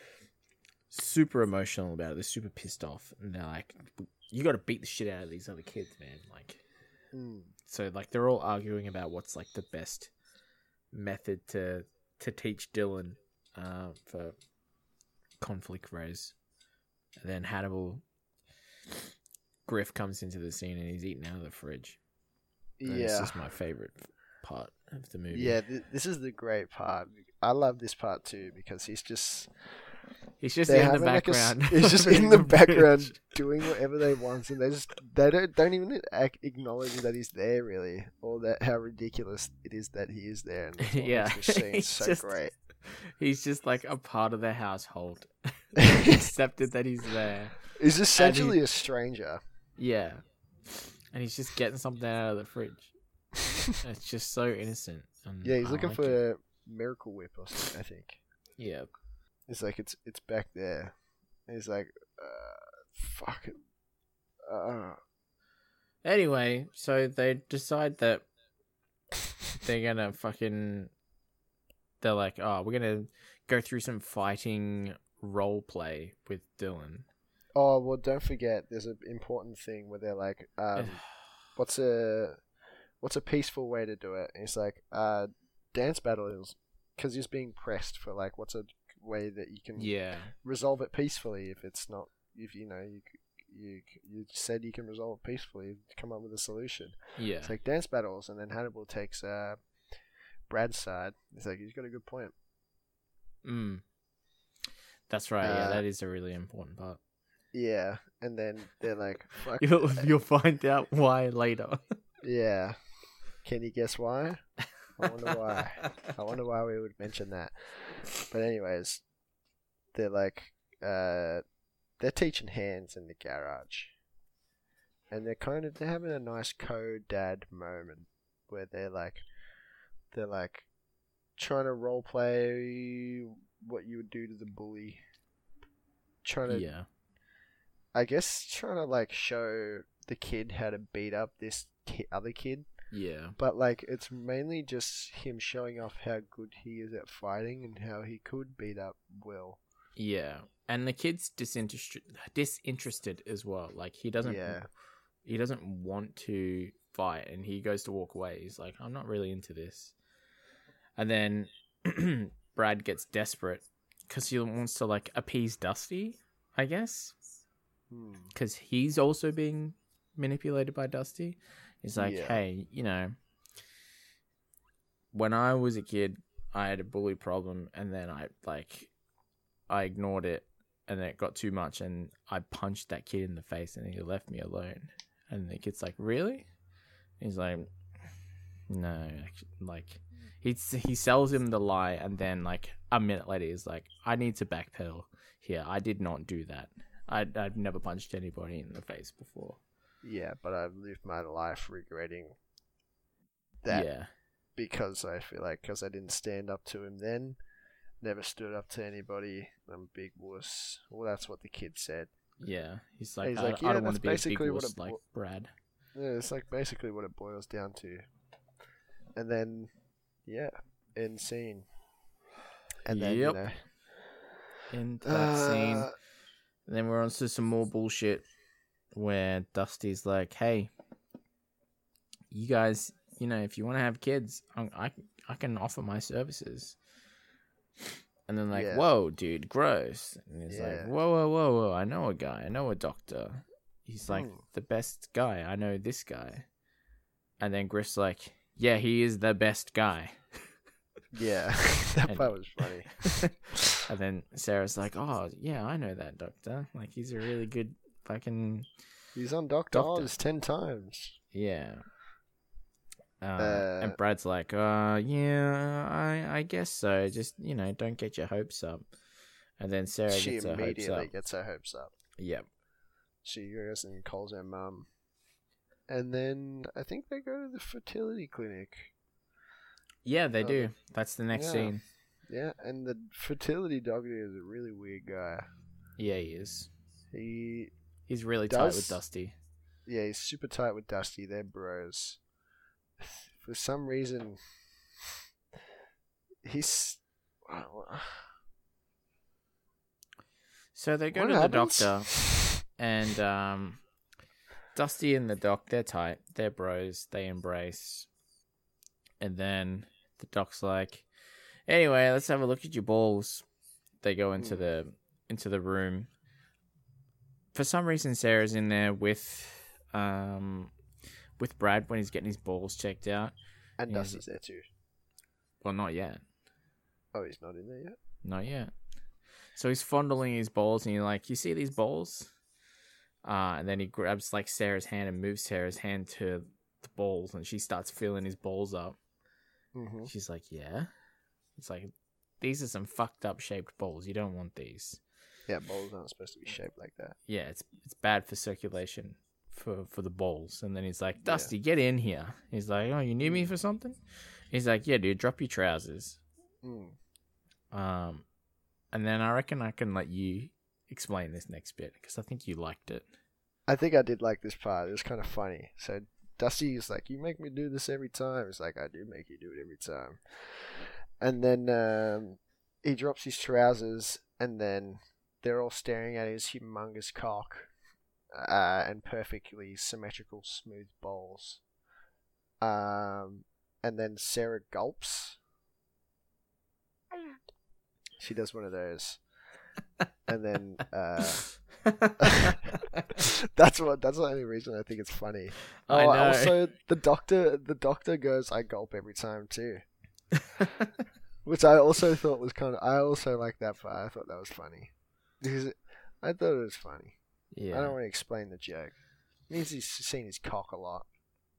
super emotional about it. They're super pissed off, and they're like, "You got to beat the shit out of these other kids, man!" Like. Mm. So, like, they're all arguing about what's, like, the best method to to teach Dylan uh, for conflict raise. And then Hannibal Griff comes into the scene and he's eating out of the fridge. And This Yeah, is my favorite part of the movie. yeah. Th- this is the great part. I love this part too because he's just He's just they're in the having like a s- background. he's just eating in the fridge. background doing whatever they want, and they just they don't don't even ac- acknowledge that he's there really, or that how ridiculous it is that he is there. And that's what Yeah. makes this scene He's so just- great. He's just, like, a part of the household. Accepted that he's there. He's essentially a stranger. Yeah. And he's just getting something out of the fridge. It's just so innocent. And Yeah, he's I looking like for it. a miracle whip or something, I think. Yeah. It's like it's it's back there. And he's like, uh, fuck it. Uh, Anyway, so they decide that they're gonna fucking. They're like, oh, we're gonna go through some fighting role play with Dylan. oh well, don't forget, there's an important thing where they're like, um, what's a what's a peaceful way to do it? And he's like, uh, dance battles, because he's being pressed for like, what's a way that you can yeah. resolve it peacefully if it's not if you know you you you said you can resolve it peacefully, come up with a solution. Yeah. It's like dance battles, and then Hannibal takes uh, Brad's side. He's like, he's got a good point. Mm. That's right. Yeah, Uh, that is a really important part. Yeah, and then they're like, fuck. You'll, you'll find out why later. Yeah. Can you guess why? I wonder why. I wonder why we would mention that. But anyways, they're like, uh, they're teaching hands in the garage, and they're kind of they're having a nice co-dad moment where they're like, they're like trying to role play what you would do to the bully, trying to, Yeah. I guess, trying to like show the kid how to beat up this ki- other kid. Yeah. But like, it's mainly just him showing off how good he is at fighting and how he could beat up Will. Yeah. And the kid's disinterested disinterested as well. Like he doesn't Yeah. he doesn't want to fight and he goes to walk away. He's like, I'm not really into this. And then Brad gets desperate because he wants to like appease Dusty, I guess. Hmm. Because he's also being manipulated by Dusty. He's like, Yeah. hey, you know, when I was a kid, I had a bully problem, and then I like, I ignored it, and then it got too much, and I punched that kid in the face, and he left me alone. And the kid's like, really? He's like, no, actually, like he he sells him the lie, and then like a minute later, he's like, I need to backpedal here. I did not do that. I I've never punched anybody in the face before. Yeah, but I've lived my life regretting that. Yeah. Because I feel like because I didn't stand up to him then, never stood up to anybody. I'm a big wuss. Well, that's what the kid said. Yeah, he's like, He's I, like, I yeah, don't want to that's be a big basically what wuss it like bo- Brad. Yeah, it's like basically what it boils down to. And then, yeah, end scene. And then, Yep. you know. In that uh, scene. And then we're on to some more bullshit where Dusty's like, hey, you guys, you know, if you want to have kids, I, I, I can offer my services. And then like, Yeah. whoa, dude, gross. And he's Yeah. like, whoa, whoa, whoa, whoa, I know a guy. I know a doctor. He's like, Hmm. the best guy. I know this guy. And then Griff's like, yeah, he is the best guy. Yeah, that And- part was funny. And then Sarah's like, oh, yeah, I know that doctor. Like, he's a really good fucking... He's on Doctor Doctor. Oz ten times. Yeah. Uh, Uh, and Brad's like, uh, yeah, I I guess so. Just, you know, don't get your hopes up. And then Sarah She gets her hopes immediately up. gets her hopes up. Yep. She goes and calls her mum. And then I think they go to the fertility clinic. Yeah, they Uh, do. That's the next yeah. scene. Yeah, and the fertility doctor is a really weird guy. Yeah, he is. He, He's really Does- tight with Dusty. yeah, he's super tight with Dusty. They're bros. For some reason, he's. So they go What to the happens? doctor, and um, Dusty and the doc, they're tight. They're bros. They embrace. And then the doc's like, anyway, let's have a look at your balls. They go into Hmm. the into the room. For some reason, Sarah's in there with um with Brad when he's getting his balls checked out. And Yeah. Dusty's there too. Well, not yet. Oh, he's not in there yet? Not yet. So he's fondling his balls, and you're like, you see these balls? Uh, and then he grabs like Sarah's hand and moves Sarah's hand to the balls, and she starts feeling his balls up. Mm-hmm. She's like, yeah. It's like, these are some fucked up shaped balls. You don't want these. Yeah, balls aren't supposed to be shaped like that. Yeah, it's it's bad for circulation for, for the balls. And then he's like, Yeah. Dusty, get in here. He's like, oh, you need me for something? He's like, yeah, dude, drop your trousers. Mm. Um, and then I reckon I can let you explain this next bit, because I think you liked it. I think I did like this part. It was kind of funny. So Dusty's like, you make me do this every time. It's like, I do make you do it every time. And then um, he drops his trousers, and then they're all staring at his humongous cock uh, and perfectly symmetrical, smooth balls. Um, and then Sarah gulps. She does one of those. And then uh, that's what that's the only reason I think it's funny. I Oh, know. Also, the doctor the doctor goes, I gulp every time too, which I also thought was kind of. I also like that part. I thought that was funny because it, I thought it was funny. yeah. I don't want to explain the joke. It means he's seen his cock a lot.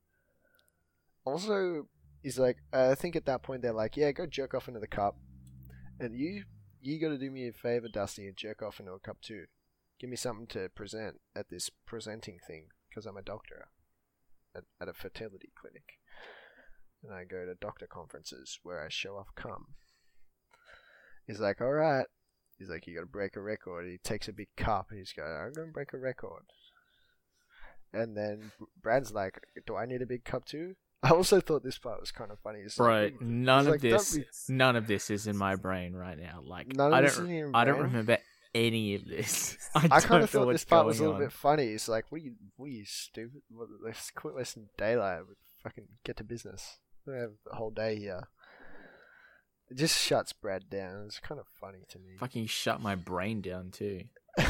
Also, he's like, I think at that point they're like, yeah, go jerk off into the cup, and you you got to do me a favor, Dusty, and jerk off into a cup too. Give me something to present at this presenting thing, because I'm a doctor at, at a fertility clinic. And I go to doctor conferences where I show off cum. He's like, alright. He's like, you gotta break a record. He takes a big cup and he's going, I'm gonna break a record. And then Brad's like, do I need a big cup too? I also thought this part was kind of funny. It's Bro, like, none it's of like, don't this, be- none of this is in my brain right now. Like, None of I this don't, is in your I don't brain? remember any of this. I, I don't kind know of thought what's this part was a going little on. bit funny. It's like, what are you, what are you stupid? What, let's quit wasting daylight. Fucking get to business. We have the whole day here. It just shuts Brad down. It's kind of funny to me. Fucking shut my brain down too.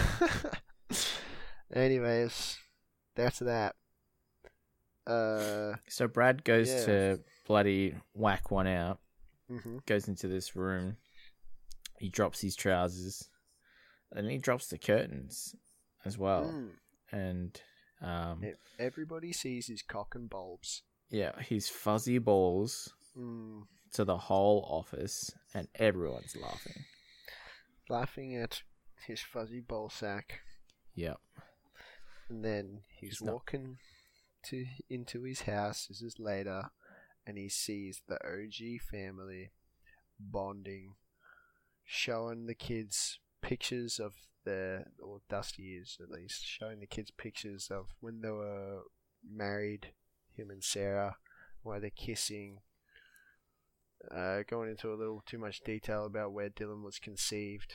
Anyways, that's that. Uh, So Brad goes Yeah. to bloody whack one out. mhm. Goes into this room. He drops his trousers, and he drops the curtains as well. Mm. And um, E- Everybody sees his cock and bulbs. Yeah, his fuzzy balls Mm, to the whole office, and everyone's laughing. laughing at his fuzzy ball sack, Yep. and then he's, He's not- walking to into his house. This is later, and he sees the O G family bonding, showing the kids pictures of their, or Dusty is at least, showing the kids pictures of when they were married, him and Sarah, where they're kissing. Uh, going into a little too much detail about where Dylan was conceived.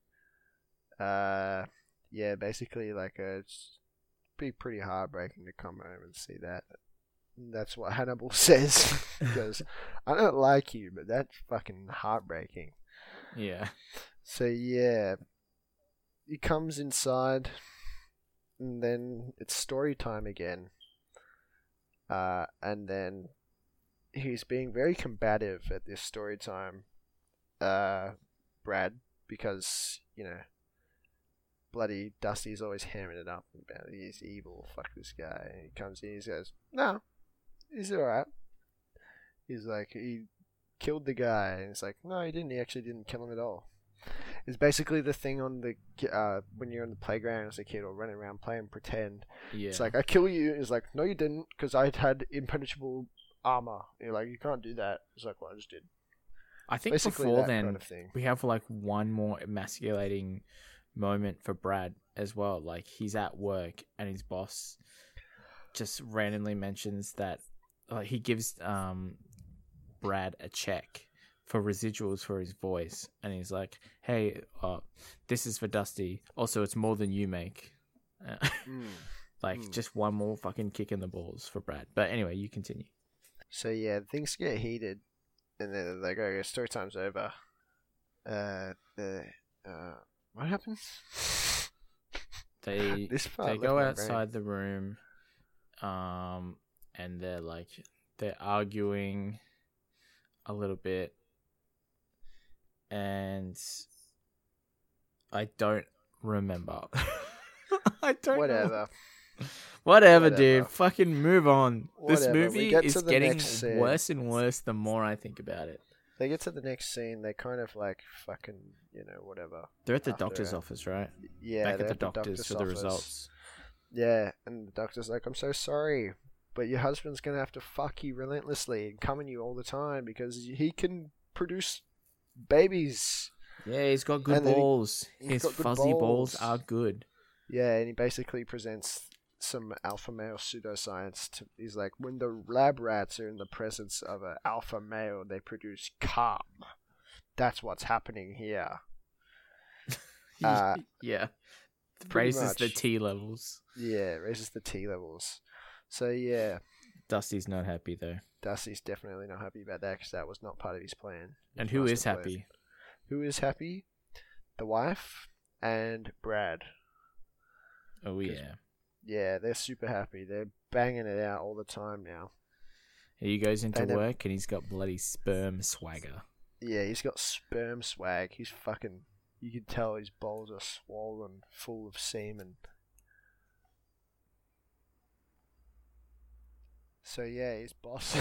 Uh, yeah, basically, like, uh, it's be pretty heartbreaking to come home and see that. That's what Hannibal says. He goes, I don't like you, but that's fucking heartbreaking. Yeah. So, yeah, he comes inside, and then it's story time again. Uh, and then he's being very combative at this story time, uh, Brad, because, you know, bloody Dusty's always hammering it up about he's evil, fuck this guy. And he comes in, he says, no, he's alright. He's like, he killed the guy. And it's like, no, he didn't. He actually didn't kill him at all. It's basically the thing on the, uh, when you're on the playground as a kid or running around playing pretend. Yeah. It's like, I kill you. It's like, no, you didn't, because I had impenetrable armor. And you're like, you can't do that. It's like, well, I just did. I think Basically before that then, kind of thing. we have like one more emasculating moment for Brad as well. Like, he's at work and his boss just randomly mentions that, like, he gives um Brad a check for residuals for his voice, and he's like, hey, uh, this is for Dusty. Also, it's more than you make. Uh, Mm. like, Mm. just one more fucking kick in the balls for Brad. But anyway, you continue. So yeah, things get heated, and then they go, okay, story time's over. Uh, the uh, what happens? They This part they left go my brain. outside the room, um, and they're like they're arguing a little bit, and I don't remember. I don't. know. Whatever. Whatever, Whatever. dude. Fucking move on. This Whatever. We movie get is to the getting next scene. worse and worse the more I think about it. They get to the next scene. They kind of like fucking, you know, whatever. They're at the After doctor's it. office, right? Yeah, Back they're at the doctor's for the office. results. Yeah, and the doctor's like, I'm so sorry, but your husband's gonna have to fuck you relentlessly and come in you all the time because he can produce babies. Yeah, he's got good And then he- balls. he's His got good fuzzy balls. balls. are good. Yeah, and he basically presents some alpha male pseudoscience. To, he's like, when the lab rats are in the presence of an alpha male, they produce calm. That's what's happening here. Uh, yeah. pretty Raises the much. T levels. Yeah, raises the T levels. So yeah, Dusty's not happy though. Dusty's definitely not happy about that because that was not part of his plan. And His who is master plan. happy? Who is happy? The wife and Brad. Oh yeah. Yeah, they're super happy. They're banging it out all the time now. He goes into They never- work and he's got bloody sperm swagger. Yeah, he's got sperm swag. He's fucking. You can tell his balls are swollen, full of semen. So yeah, his boss.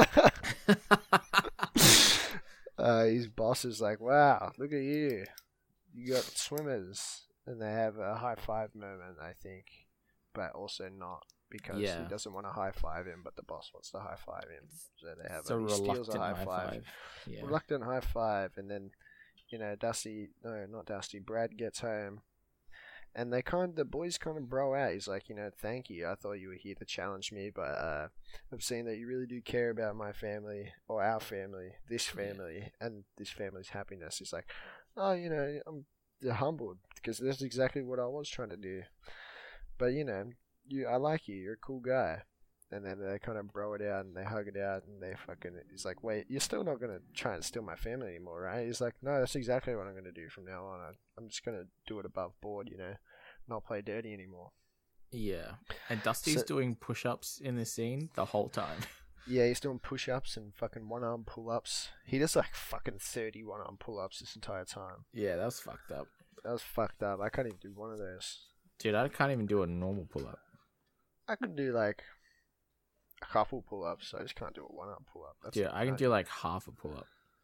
uh, his boss is like, "Wow, look at you! You got swimmers," and they have a high five moment, I think, but also not because Yeah. he doesn't want to high five him, but the boss wants to high five him. So they have It's a a, he steals reluctant a high high five. five. Yeah. Reluctant high five, and then, you know, Dusty, no, not Dusty, Brad gets home, and they kind, the boys kind of bro out. He's like, you know, thank you. I thought you were here to challenge me, but uh, I've seen that you really do care about my family or our family, this family, and this family's happiness. He's like, oh, you know, I'm humbled because that's exactly what I was trying to do. But you know, you, I like you. You're a cool guy. And then they kind of bro it out and they hug it out and they fucking. He's like, wait, you're still not gonna try and steal my family anymore, right? He's like, no, that's exactly what I'm gonna do from now on. I, I'm just gonna do it above board, you know, not play dirty anymore. Yeah. And Dusty's So- doing push-ups in this scene the whole time. Yeah, he's doing push-ups and fucking one-arm pull-ups. He does like fucking thirty one-arm pull-ups this entire time. Yeah, that was fucked up. That was fucked up. I can't even do one of those. Dude, I can't even do a normal pull-up. I could do like, a couple pull-ups. I just can't do a one-arm pull-up. That's Yeah, I can do like half a pull up.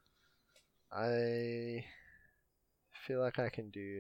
I feel like I can do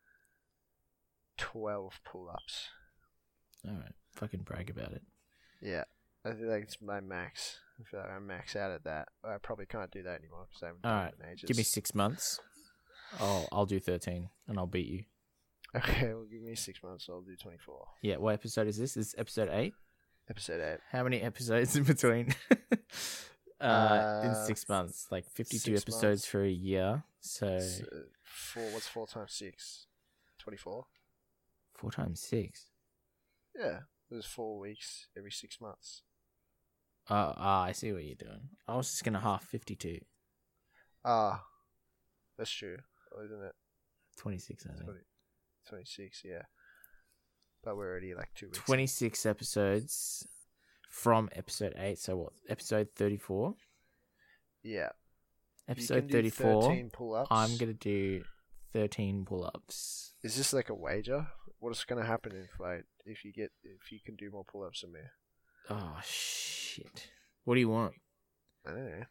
twelve pull-ups. Alright, fucking brag about it. Yeah, I feel like it's my max. I feel like I max out at that. I probably can't do that anymore because I haven't done Alright, it in ages. give me six months. Oh, I'll do thirteen and I'll beat you. Okay, well, give me six months. I'll do twenty-four. Yeah, what episode is this? This is episode eight? Episode eight. How many episodes in between? uh, Uh, in six months. Like fifty-two six episodes months. for a year. So, So, four. What's four times six? Twenty-four. four times six. Yeah, there's four weeks every six months. Oh, ah, I see what you're doing. I was just going to half fifty-two. Ah, that's true, isn't it? twenty-six, I think. twenty, twenty-six, yeah. But we're already like two weeks. twenty-six episodes from episode eight. So what? Episode thirty-four? Yeah. Episode You can do thirty-four. thirteen pull-ups. I'm going to do thirteen pull-ups. Is this like a wager? What's gonna happen if I if you get if you can do more pull-ups than me? Oh, shit. What do you want? I don't know.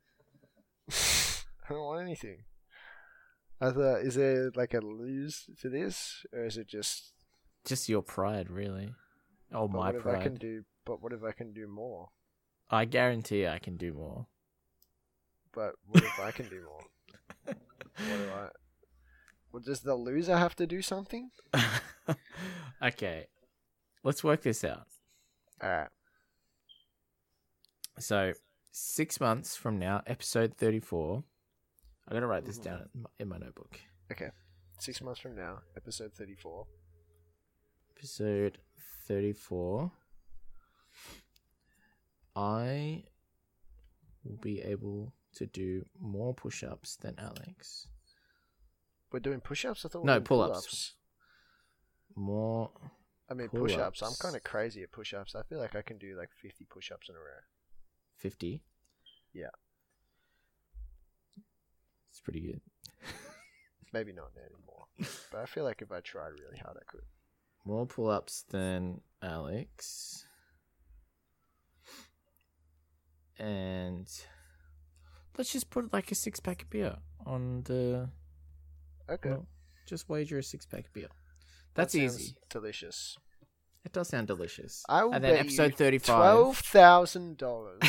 I don't want anything. I thought, is there like a lose to this, or is it just? Just your pride, really. Oh, But my what if pride. I can do? But what if I can do more? I guarantee I can do more. But what if I can do more? What do I? Well, does the loser have to do something? Okay. Let's work this out. Alright. So, six months from now, episode thirty-four. I'm going to write this down in my, in my notebook. Okay. Six months from now, episode thirty-four. Episode thirty-four. I will be able to do more push-ups than Alex. We're doing push-ups? I thought we No, were doing pull-ups. pull-ups. More. I mean, Pull-ups. push-ups. I'm kind of crazy at push-ups. I feel like I can do like fifty push-ups in a row. fifty. Yeah. It's pretty good. Maybe not anymore. But I feel like if I tried really hard, I could. More pull-ups than Alex. And let's just put like a six-pack of beer on the... Okay. Well, just wager a six-pack of beer. That's That sounds easy. delicious. It does sound delicious. I will and then bet episode you thirty-five. twelve thousand dollars.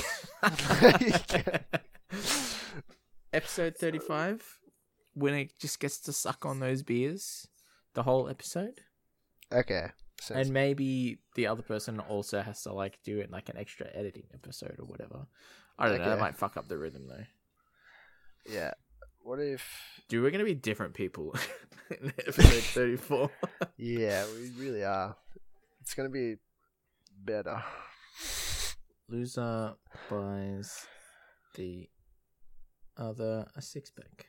Episode thirty-five, when it just gets to suck on those beers the whole episode. Okay. Sounds And maybe the other person also has to like do it like an extra editing episode or whatever. I don't know. That Okay. might fuck up the rhythm though. yeah. What if? Dude, we're gonna be different people in episode thirty-four. Yeah, we really are. It's gonna be better. Loser buys the other a six pack.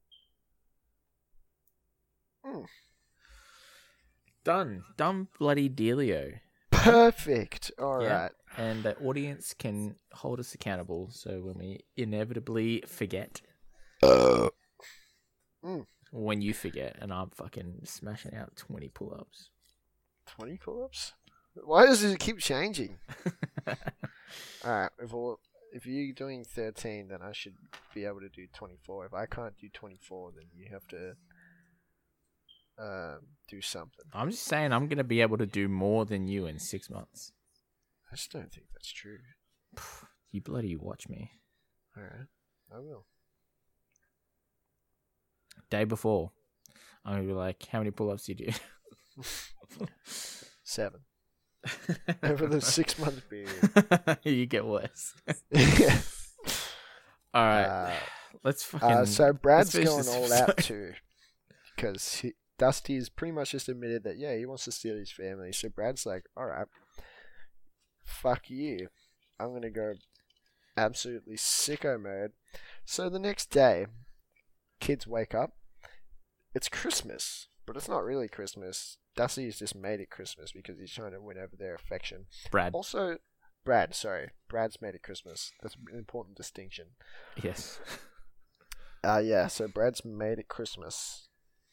Mm. Done. Done bloody dealio. Perfect. All right. Yeah. And the audience can hold us accountable. So when we inevitably forget, Uh. Mm. when you forget, and I'm fucking smashing out twenty pull-ups. Twenty pull-ups. Why does it keep changing? All right. If all, if you're doing thirteen, then I should be able to do twenty-four. If I can't do twenty-four, then you have to um, do something. I'm just saying I'm gonna be able to do more than you in six months. I just don't think that's true. You bloody watch me. All right. I will. Day before, I'm gonna be like, how many pull-ups do you do? Seven. Over the six-month period. You get worse. Yeah. All right, Uh, let's fucking. Uh, so Brad's finish going this all episode. out too, because he, Dusty's pretty much just admitted that yeah he wants to steal his family. So Brad's like, all right, fuck you, I'm gonna go absolutely sicko mode. So the next day, kids wake up. It's Christmas, but it's not really Christmas. Dusty has just made it Christmas because he's trying to win over their affection. Brad. Also, Brad, sorry, Brad's made it Christmas. That's an important distinction. Yes. Uh, yeah, so Brad's made it Christmas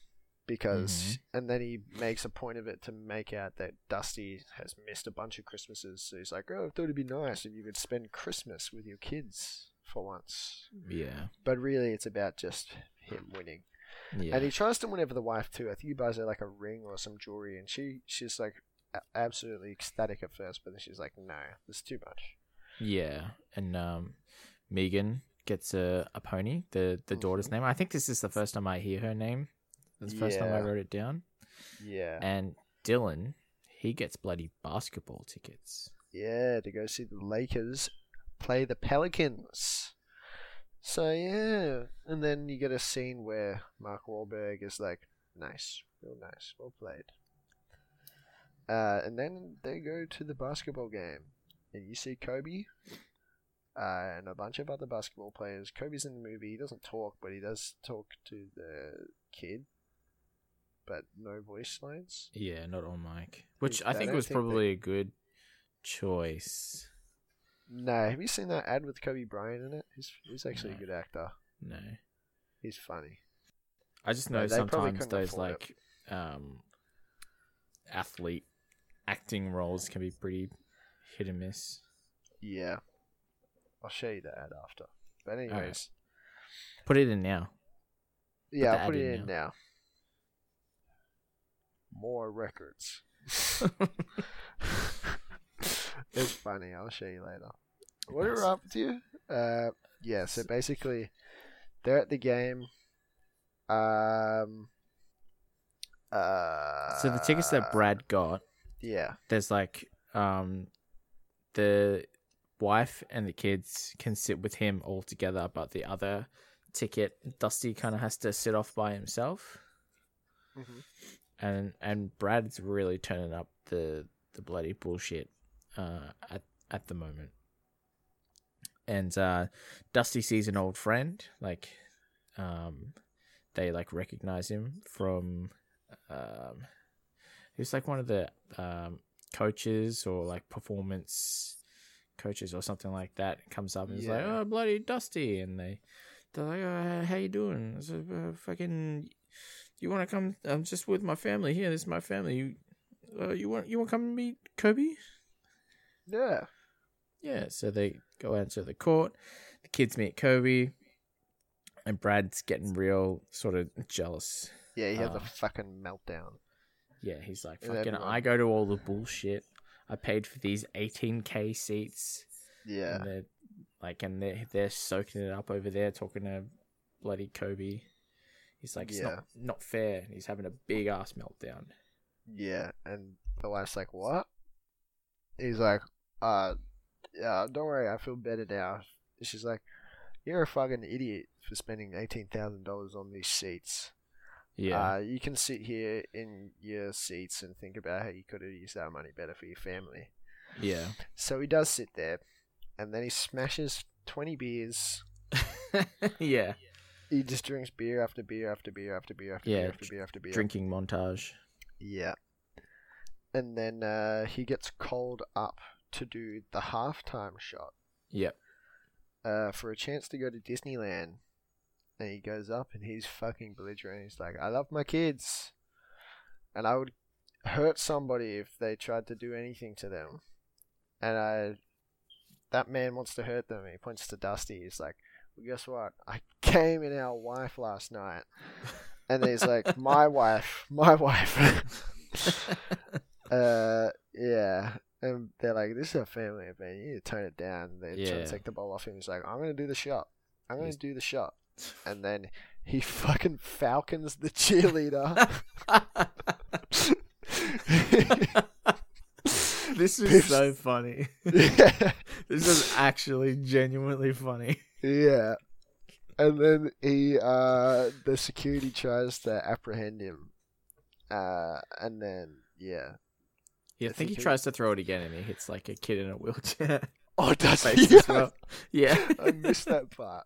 because, Mhm. and then he makes a point of it to make out that Dusty has missed a bunch of Christmases. So he's like, "Oh, I thought it'd be nice if you could spend Christmas with your kids for once." Yeah. But really, it's about just him winning. Yeah. And he tries to win over the wife too. I think he buys her like a ring or some jewelry, and she she's like a- absolutely ecstatic at first, but then she's like, "No, there's too much." Yeah. And um, Megan gets a, a pony, the, the Mhm. daughter's name. I think this is the first time I hear her name. It's the first time I Yeah. wrote it down. Yeah, And Dylan, he gets bloody basketball tickets. yeah, to go see the Lakers play the Pelicans. So yeah, and then you get a scene where Mark Wahlberg is like, "Nice, real nice, well played." Uh, and then they go to the basketball game, and you see Kobe, uh, and a bunch of other basketball players. Kobe's in the movie. He doesn't talk, but he does talk to the kid, but no voice lines. Yeah, not on mic. Which I I think don't was think they- probably a good choice. No, have you seen that ad with Kobe Bryant in it? He's he's actually No. a good actor. No. He's funny. I just No, know they probably sometimes couldn't those afford like um athlete acting roles can be pretty hit and miss. Yeah, I'll show you the ad after. But anyways, Put it in now. yeah, the I'll put ad it in in now. More records. It's funny. I'll show you later. What Nice. are up to? Uh, yeah. So basically, they're at the game. Um. Uh. So the tickets that Brad got, Yeah. there's like um the wife and the kids can sit with him all together, but the other ticket, Dusty kind of has to sit off by himself. Mhm. And and Brad's really turning up the the bloody bullshit uh at at the moment. And uh Dusty sees an old friend, like um they like recognize him from um he's like one of the um coaches or like performance coaches or something like that. Comes up and is like, Yeah. "Oh, bloody Dusty," and they they're like, "Oh, how you doing?" I said, uh, "Fucking, you want to come? I'm just with my family here. This is my family. You, uh, you want you want to come and meet Kobe?" Yeah. Yeah. So they go out to the court. The kids meet Kobe, and Brad's getting real sort of jealous. Yeah. He has Uh, a fucking meltdown. Yeah, he's like, And "Fucking, everyone- I go to all the bullshit. I paid for these eighteen K seats." Yeah. And they're like, and they're they're soaking it up over there, talking to bloody Kobe. He's like, it's Yeah. not not fair. And he's having a big ass meltdown. Yeah, and the wife's like, "What?" He's like, "Uh, yeah, don't worry, I feel better now." She's like, "You're a fucking idiot for spending eighteen thousand dollars on these seats. Yeah, Uh, you can sit here in your seats and think about how you could have used that money better for your family." yeah, So he does sit there, and then he smashes twenty beers. yeah. He just drinks beer after beer after beer after beer after Yeah, beer after beer after beer. Drinking montage. Yeah. And then uh, he gets called up to do the halftime shot Yep. uh, for a chance to go to Disneyland. And he goes up and he's fucking belligerent. He's like, "I love my kids. And I would hurt somebody if they tried to do anything to them. And I, that man wants to hurt them." He points to Dusty. He's like, "Well, guess what? I came in our wife last night." And he's like, "My wife, my wife." uh, yeah. And they're like, "This is a family event. You need to tone it down." They're trying Yeah. to take the ball off him. He's like, "I'm going to do the shot. I'm going He's- to do the shot." And then he fucking falcons the cheerleader. This is Pips- so funny. Yeah. This is actually genuinely funny. Yeah. And then he, uh, the security tries to apprehend him. Uh, and then, yeah. Yeah, I I think he think he- tries to throw it again and he hits like a kid in a wheelchair. Oh, does Face he? as well. Yeah. I missed that part.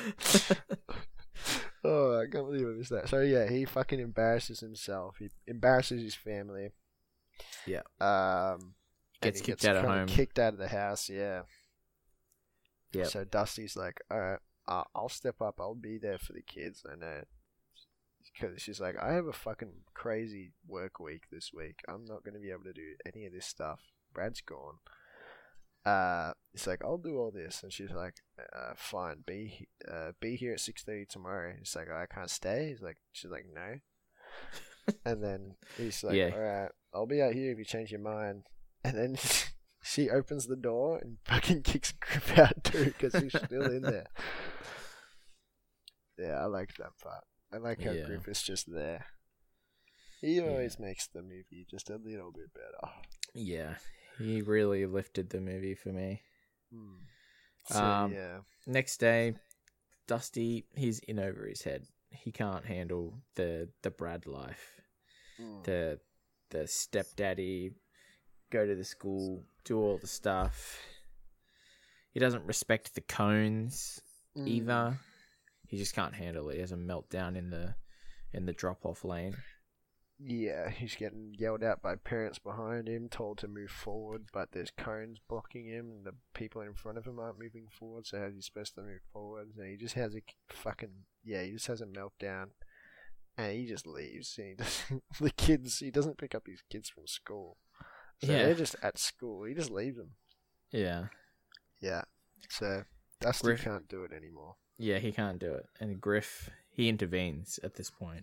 Oh, I can't believe I missed that. So, yeah, he fucking embarrasses himself. He embarrasses his family. Yeah. Um, and Gets he kicked out of kinda home. Kicked out of the house, yeah. Yep. So Dusty's like, "Alright, uh, I'll step up. I'll be there for the kids. I know because she's like, I have a fucking crazy work week this week. I'm not going to be able to do any of this stuff. Brad's gone. Uh, it's like, I'll do all this. And she's like, uh, fine, be uh, be here at six thirty tomorrow. He's like, oh, I can't stay. He's like, she's like, no. And then he's like, Yeah. all right, I'll be out here if you change your mind. And then she opens the door and fucking kicks Griff out too because he's still in there. Yeah, I like that part. I like how Yeah. Griff is just there. He Yeah. always makes the movie just a little bit better. Yeah, he really lifted the movie for me. Hmm. So, Um, yeah. Next day, Dusty, he's in over his head. He can't handle the the Brad life. Mm. The the stepdaddy, go to the school, do all the stuff. He doesn't respect the cones Mm. either. He just can't handle it. He has a meltdown in the in the drop off lane. Yeah, he's getting yelled at by parents behind him, told to move forward, but there's cones blocking him, and the people in front of him aren't moving forward, so how's he supposed to move forward? And he just has a fucking, yeah, he just has a meltdown, and he just leaves. And he doesn't, the kids, he doesn't pick up his kids from school. So Yeah. they're just at school, he just leaves them. Yeah. Yeah, so Dusty Griff- can't do it anymore. Yeah, he can't do it. And Griff, he intervenes at this point.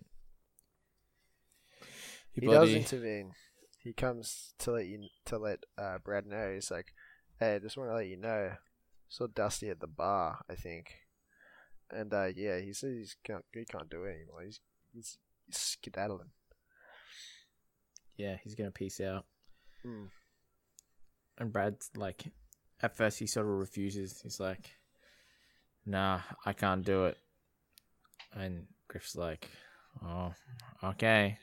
He bloody- does intervene. He comes to let you to let uh, Brad know. He's like, "Hey, I just want to let you know, saw Dusty at the bar, I think." And uh, yeah, he says he's can't he can't do it anymore. He's he's, he's skedaddling. Yeah, he's gonna peace out. Mm. And Brad's like, at first he sort of refuses. He's like, nah, I can't do it. And Griff's like, oh, okay.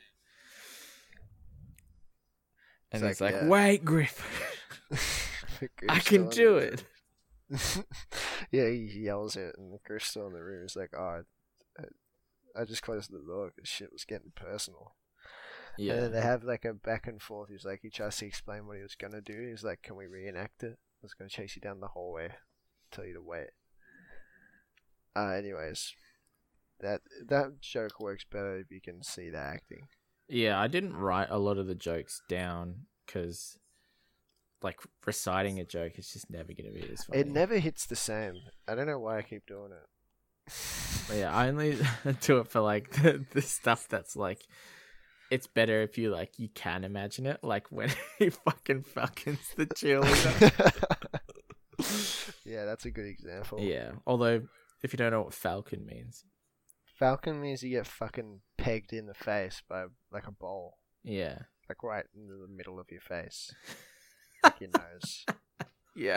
And It's he's like, like, yeah. wait, Griff, I can do it. Yeah, he yells it, and Griff's still in the room. He's like, "Oh, I, I just closed the door because shit was getting personal." And Yeah, then they have like a back and forth. He's like, he tries to explain what he was gonna do. He's like, "Can we reenact it? I was gonna chase you down the hallway, tell you to wait." Uh, anyways, that that joke works better if you can see the acting. yeah. I didn't write a lot of the jokes down because, like, reciting a joke is just never gonna be as funny. It never hits the same. I don't know why I keep doing it. But yeah, I only do it for like the, the stuff that's like, it's better if you like you can imagine it, like when he fucking fuckins the cheerleader. Yeah, that's a good example. Yeah, although if you don't know what falcon means, Falcon means you get fucking pegged in the face by like a ball, yeah, like right into the middle of your face, like your nose. yeah.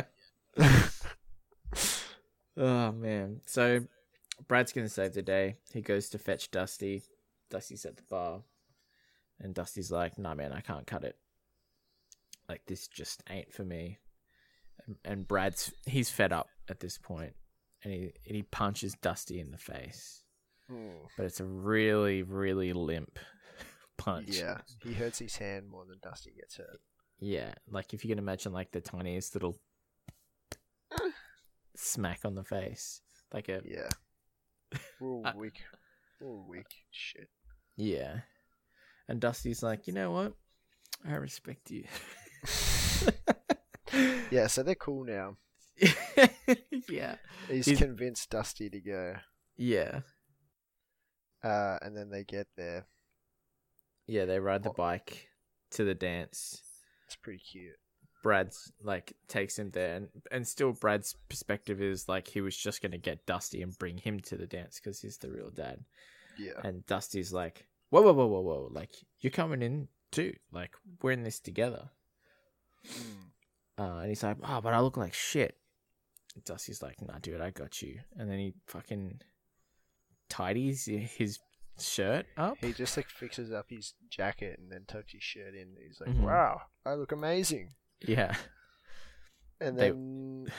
Oh man, so Brad's gonna save the day. He goes to fetch Dusty. Dusty's at the bar, and Dusty's like, "Nah, man, I can't cut it. Like this just ain't for me." And, and Brad's he's fed up at this point, and he and he punches Dusty in the face, Hmm. but it's a really really limp punch. Yeah, he hurts his hand more than Dusty gets hurt. Yeah, like if you can imagine like the tiniest little smack on the face, like a Yeah. We're Uh, weak. We're weak shit. yeah. And Dusty's like, you know what? I respect you. Yeah, so they're cool now. yeah. He's, He's- convinced Dusty to go. Yeah. Uh, and then they get there. Yeah, they ride the bike to the dance. It's pretty cute. Brad's like takes him there, and, and still Brad's perspective is like he was just gonna get Dusty and bring him to the dance because he's the real dad. Yeah. And Dusty's like, whoa, whoa, whoa, whoa, whoa! Like you're coming in too. Like we're in this together. Mm. Uh, and he's like, oh, but I look like shit. And Dusty's like, nah, dude, I got you. And then he fucking tidies his shirt up. He just like fixes up his jacket and then tucks his shirt in. He's like, Mhm. "Wow, I look amazing." Yeah. And They- then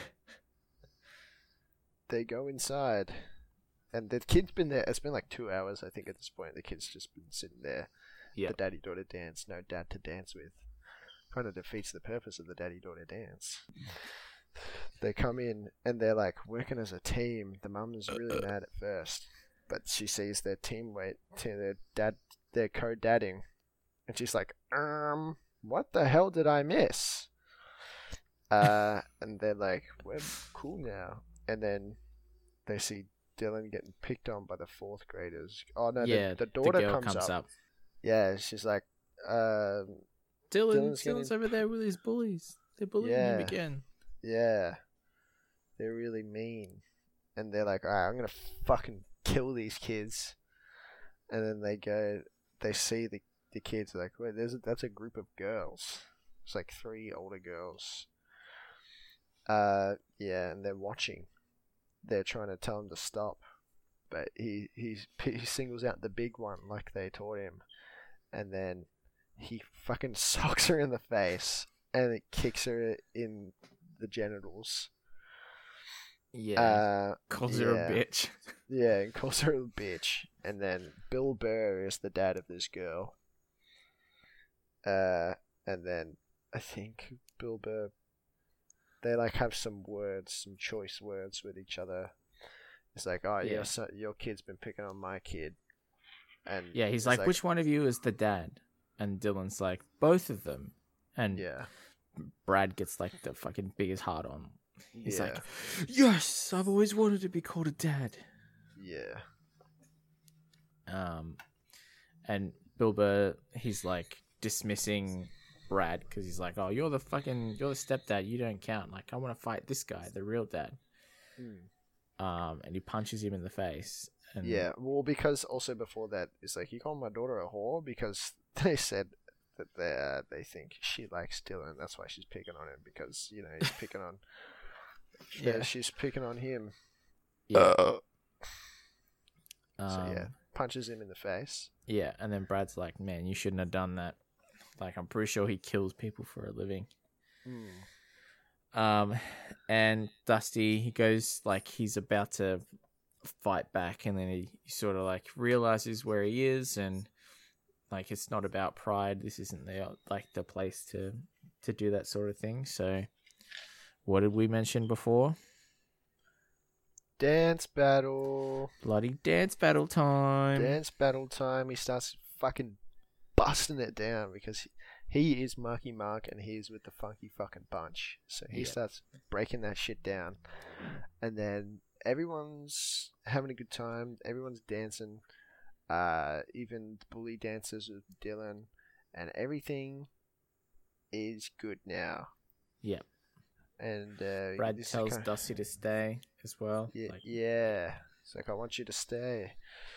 they go inside, and the kid's been there. It's been like two hours, I think, at this point. The kid's just been sitting there. Yeah. The daddy-daughter dance, no dad to dance with. Kind of defeats the purpose of the daddy-daughter dance. They come in, and they're like working as a team. The mum's really mad at first. but she sees their teammate, their dad, their co-dadding, and she's like, um, what the hell did I miss? Uh, and they're like, we're cool now. And then they see Dylan getting picked on by the fourth graders. Oh no, yeah, the, the daughter the girl comes, comes up. up. Yeah, she's like, um, Dylan, Dylan's Dylan's, getting- over there with his bullies. They're bullying him Yeah. again. yeah, they're really mean. And they're like, alright, I'm gonna fucking kill these kids. And then they go, they see the, the kids, like, wait, there's a, that's a group of girls. It's like three older girls. Uh, yeah, and they're watching. They're trying to tell him to stop. But he, he's, he singles out the big one like they taught him. And then he fucking socks her in the face. And it kicks her in the genitals. Yeah. Uh, Calls her yeah. a bitch. Yeah, and calls her a bitch. And then Bill Burr is the dad of this girl. Uh, and then I think Bill Burr, they like have some words, some choice words with each other. It's like, oh, Yeah. your son, your kid's been picking on my kid. And Yeah, he's it's like, which one of you is the dad? And Dylan's like, both of them. And Yeah, Brad gets like the fucking biggest heart on. He's yeah, like, yes, I've always wanted to be called a dad. yeah, Um, and Bill Burr, he's like dismissing Brad because he's like, oh, you're the fucking, you're the stepdad, you don't count. Like, I want to fight this guy, the real dad. Hmm. Um, and he punches him in the face. And yeah. Well, because also before that, it's like, you called my daughter a whore because they said that they uh, they think she likes Dylan. That's why she's picking on him because you know he's picking on. Yeah. Yeah, she's picking on him. yeah. So Um, yeah, punches him in the face. Yeah, and then Brad's like, man, you shouldn't have done that. Like, I'm pretty sure he kills people for a living. Mm. Um, and Dusty, he goes, like, he's about to fight back, and then he, he sort of, like, realizes where he is, and, like, it's not about pride. This isn't the, like, the place to, to do that sort of thing. So, what did we mention before? Dance battle. Bloody dance battle time. Dance battle time. He starts fucking busting it down because he, he is Marky Mark and he is with the Funky fucking Bunch. So he Yeah. starts breaking that shit down. And then everyone's having a good time. Everyone's dancing. Uh, even the bully dances with Dylan. And everything is good now. Yep. And uh, Brad this is tells kinda- Dusty to stay as well. Yeah, Like, yeah. It's like, I want you to stay.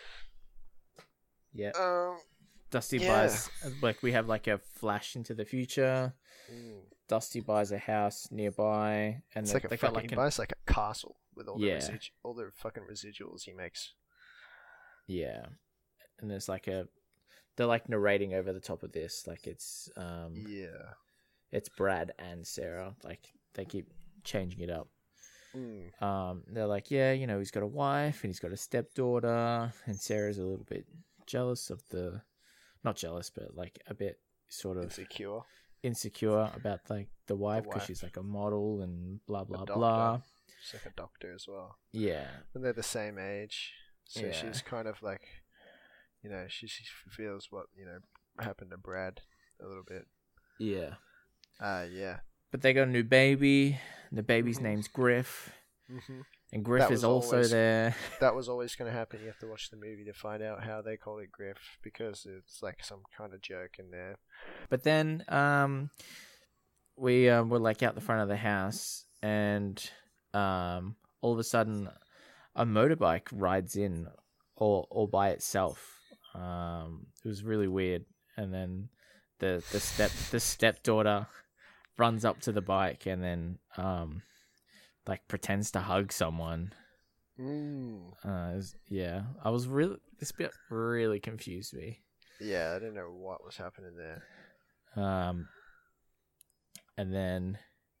yeah. Um, Dusty Yeah. buys, like, we have like a flash into the future. mm. Dusty buys a house nearby, and It's they, like a they fucking, got like he an, buys like a castle with all the Yeah. residu- all the fucking residuals he makes. yeah, and there's like a, they're like narrating over the top of this, like it's um, Yeah. it's Brad and Sarah, like they keep changing it up. Mm. Um, they're like, yeah, you know, he's got a wife and he's got a stepdaughter, and Sarah's a little bit jealous of the, not jealous, but like a bit sort of Insecure. insecure about like the wife because wife. she's like a model and blah blah doctor. blah. She's like a doctor as well. Yeah, And they're the same age. So Yeah. she's kind of like, you know, she, she feels what, you know, happened to Brad a little bit. yeah. Uh, yeah. But they got a new baby. The baby's Mhm. name's Griff, hmm and Griff That is was also always- there. That was always going to happen. You have to watch the movie to find out how they call it Griff because it's like some kind of joke in there. But then, um, we um, were like out the front of the house, and um, all of a sudden, a motorbike rides in, all all by itself. Um, it was really weird. And then the the step the stepdaughter runs up to the bike, and then um, like pretends to hug someone. Mm. Uh, it was- yeah, I was really this bit really confused me. Yeah, I didn't know what was happening there. Um, and then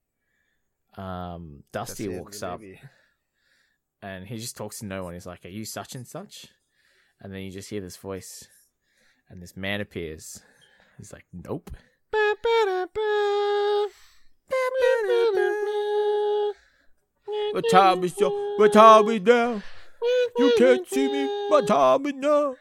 um, That's Dusty the end of walks the up, movie. and he just talks to no one. He's like, "Are you such and such?" And then you just hear this voice, and this man appears. He's like, "Nope." What time is your, what time is now? You can't see me, my time is now.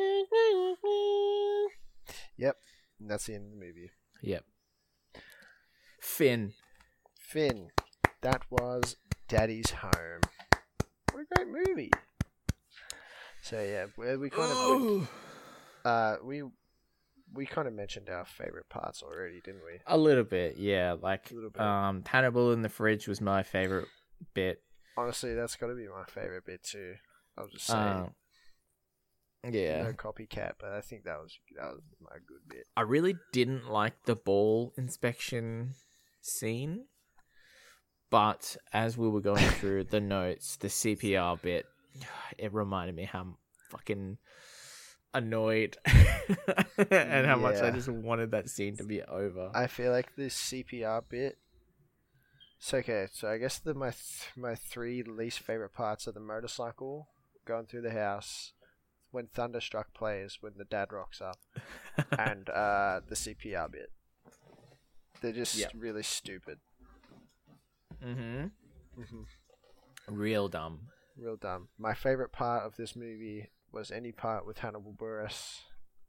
Yep, and that's the end of the movie. Yep. Finn. Finn. That was Daddy's Home. What a great movie. So yeah, we, we kind of Oh. uh we we kind of mentioned our favorite parts already, didn't we? A little bit, yeah. Like, A little bit. um, Hannibal in the fridge was my favorite bit. Honestly, that's got to be my favorite bit too. I'll just say, Uh, yeah. no copycat, but I think that was that was my good bit. I really didn't like the ball inspection scene, but as we were going through the notes, the C P R bit, it reminded me how fucking annoyed and how much I Yeah. just wanted that scene to be over. I feel like this C P R bit. So okay, so I guess the my th- my three least favorite parts are the motorcycle going through the house, when Thunderstruck plays, when the dad rocks up, and uh, the C P R bit. They're just Yep. really stupid. Mm-hmm. hmm Real dumb. Real dumb. My favorite part of this movie was any part with Hannibal Buress.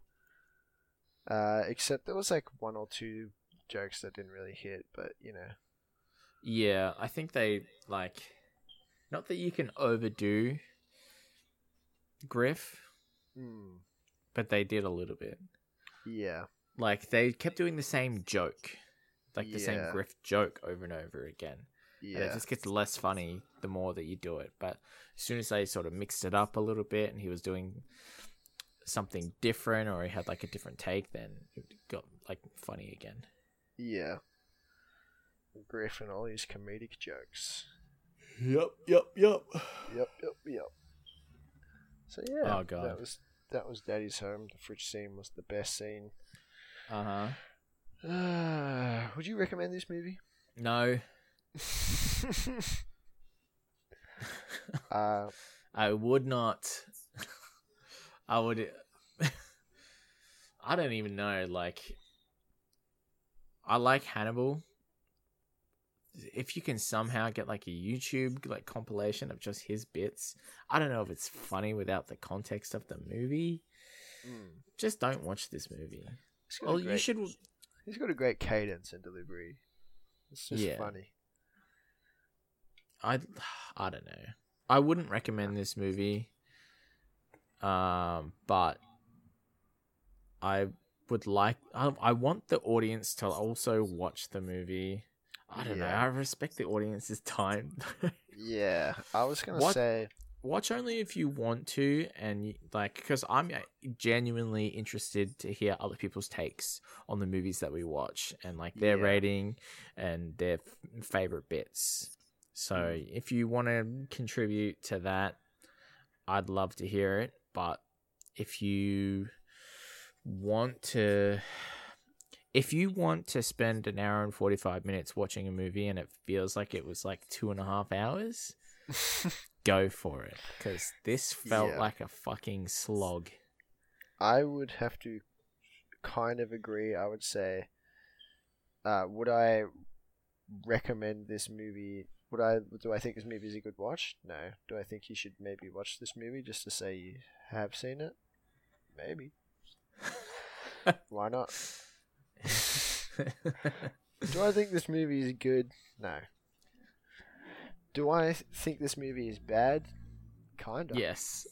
Uh, except there was like one or two jokes that didn't really hit, but you know. Yeah, I think they, like, not that you can overdo Griff, Mm, but they did a little bit. yeah. Like, they kept doing the same joke, like the same Yeah. Griff joke over and over again. And it Yeah. just gets less funny the more that you do it. But as soon as they sort of mixed it up a little bit and he was doing something different or he had like a different take, then it got like funny again. Yeah. Griff and all his comedic jokes. Yep, yep, yep. Yep, yep, yep. So yeah, Oh, God. that was that was Daddy's Home. The fridge scene was the best scene. Uh huh. Uh, would you recommend this movie? No, uh, I would not. I would. I don't even know. Like, I like Hannibal. If you can somehow get like a YouTube like compilation of just his bits, I don't know if it's funny without the context of the movie. mm, Just don't watch this movie. he's got Well, a great, you should. He's got a great cadence and delivery. It's just Yeah. funny. I. I don't know. I wouldn't recommend this movie. Um, but I would like. I, I want the audience to also watch the movie. I don't know. Yeah. I respect the audience's time. Yeah, I was gonna What- say. Watch only if you want to, and you- like, because I'm uh, genuinely interested to hear other people's takes on the movies that we watch and like their Yeah. rating and their f- favorite bits. So Mm. if you want to contribute to that, I'd love to hear it. But if you want to, if you want to spend an hour and forty-five minutes watching a movie and it feels like it was like two and a half hours, go for it, because this felt Yeah. like a fucking slog. I would have to kind of agree. I would say, uh, would I recommend this movie? Would I? Do I think this movie is a good watch? No. Do I think you should maybe watch this movie just to say you have seen it? Maybe. Why not? Do I think this movie is good? No. Do I th- think this movie is bad? Kinda. Yes.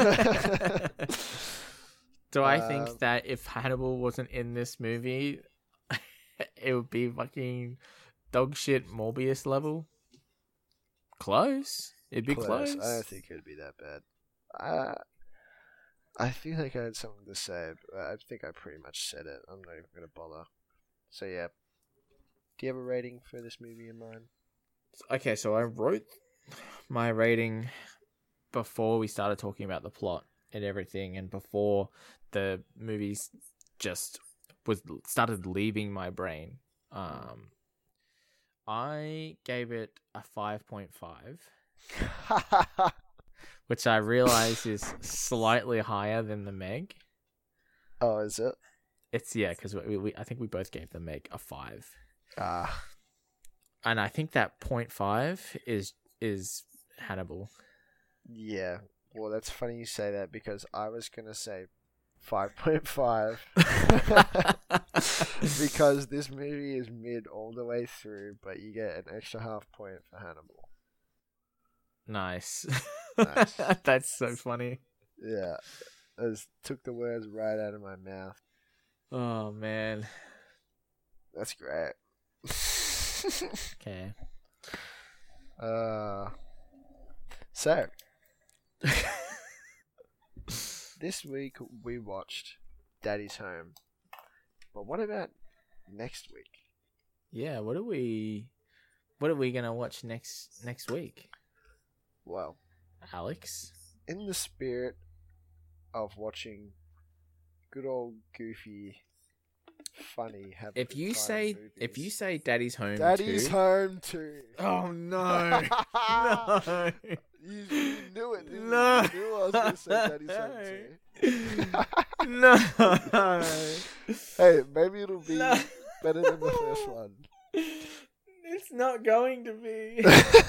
Do I Um, think that if Hannibal wasn't in this movie, it would be fucking dog shit Morbius level? Close. It'd be close. I don't think it'd be that bad. Uh, I feel like I had something to say, but I think I pretty much said it. I'm not even going to bother. So yeah. Do you have a rating for this movie in mind? Okay, so I wrote my rating before we started talking about the plot and everything, and before the movies just was started leaving my brain. Um, I gave it a five point five, which I realize is slightly higher than the Meg. Oh, is it? It's yeah, because we, we I think we both gave the Meg a five. Ah, And I think that point five is is Hannibal. Yeah. Well, that's funny you say that because I was gonna say five point five because this movie is mid all the way through, but you get an extra half point for Hannibal. Nice. Nice. That's so funny. Yeah, it took the words right out of my mouth. Oh man. That's great. Okay. Uh, so this week we watched Daddy's Home, but what about next week? Yeah. What are we? What are we gonna watch next next week, Well, Alex? in the spirit of watching good old goofy, funny, happy. If you say movies, if you say Daddy's Home, Daddy's too, Home too. Oh no! No! You, you knew it, didn't No. you? You knew I was going to say Daddy's Home too. No! Hey, maybe it'll be No. better than the first one. It's not going to be.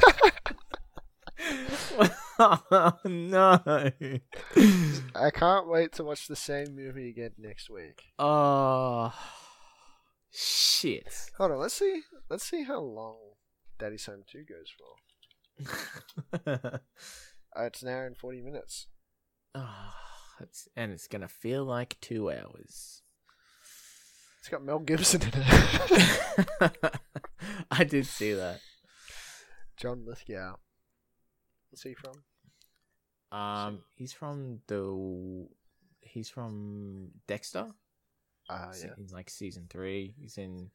Oh no! I can't wait to watch the same movie again next week. Oh shit! Hold on, let's see. Let's see how long Daddy's Home two goes for. Uh, it's an hour and forty minutes. Oh, it's, and it's gonna feel like two hours. It's got Mel Gibson in it. I did see that. John Lithgow. What's he from? Um, he's from the. He's from Dexter. Ah, uh, He's yeah. in like season three. He's in.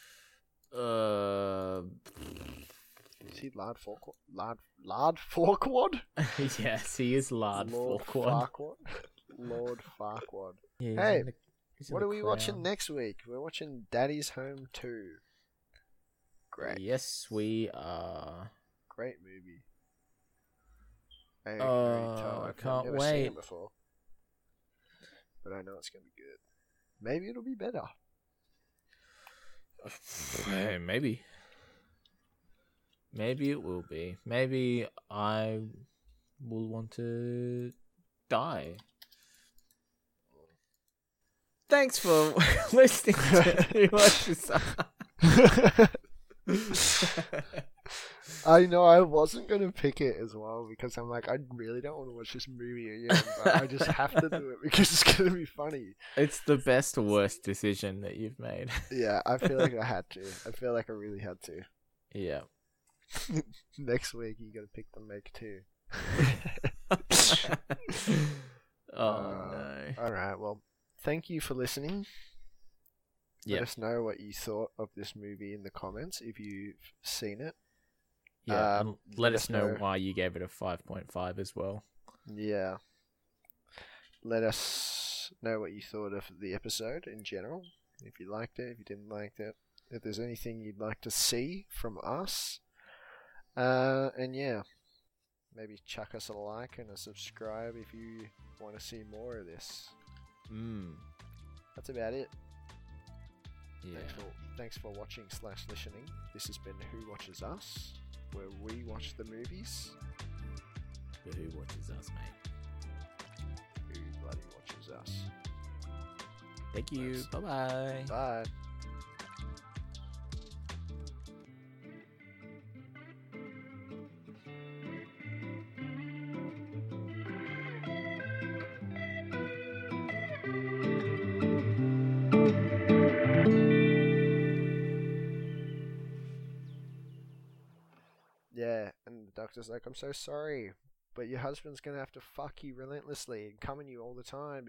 Uh. Is he Lard Farquaad? Lard Lard Farquaad? Yes, he is Lard Lord Farquaad. Farquaad. Lord Farquaad. Yeah, he's Hey, in the- he's in What the are we Crown. watching next week? We're watching Daddy's Home two. Great. Yes, we are. Great movie. I can Uh, already tell. I've can't never seen wait. it before. But I know it's going to be good. Maybe it'll be better. Hey, maybe. Maybe it will be. Maybe I will want to die. Thanks for listening to Who Watches Us. I know I wasn't going to pick it as well because I'm like, I really don't want to watch this movie again, but I just have to do it because it's going to be funny. It's the best or worst decision that you've made. Yeah, I feel like I had to. I feel like I really had to. Yeah. Next week, you got to pick the Meg two. Oh, Uh, no. All right, well, thank you for listening. Let Yep. us know what you thought of this movie in the comments if you've seen it. Yeah, um, and let us know why you gave it a five point five as well. Yeah. Let us know what you thought of the episode in general. If you liked it, if you didn't like it. If there's anything you'd like to see from us. Uh, and yeah. Maybe chuck us a like and a subscribe if you want to see more of this. Mm. That's about it. Yeah. Thanks for, thanks for watching slash listening. This has been Who Watches Us, where we watch the movies. But who watches us, mate? Who bloody watches us? Thank you. Nice. Bye-bye. Bye. Yeah, and the doctor's like, I'm so sorry, but your husband's gonna have to fuck you relentlessly and come on you all the time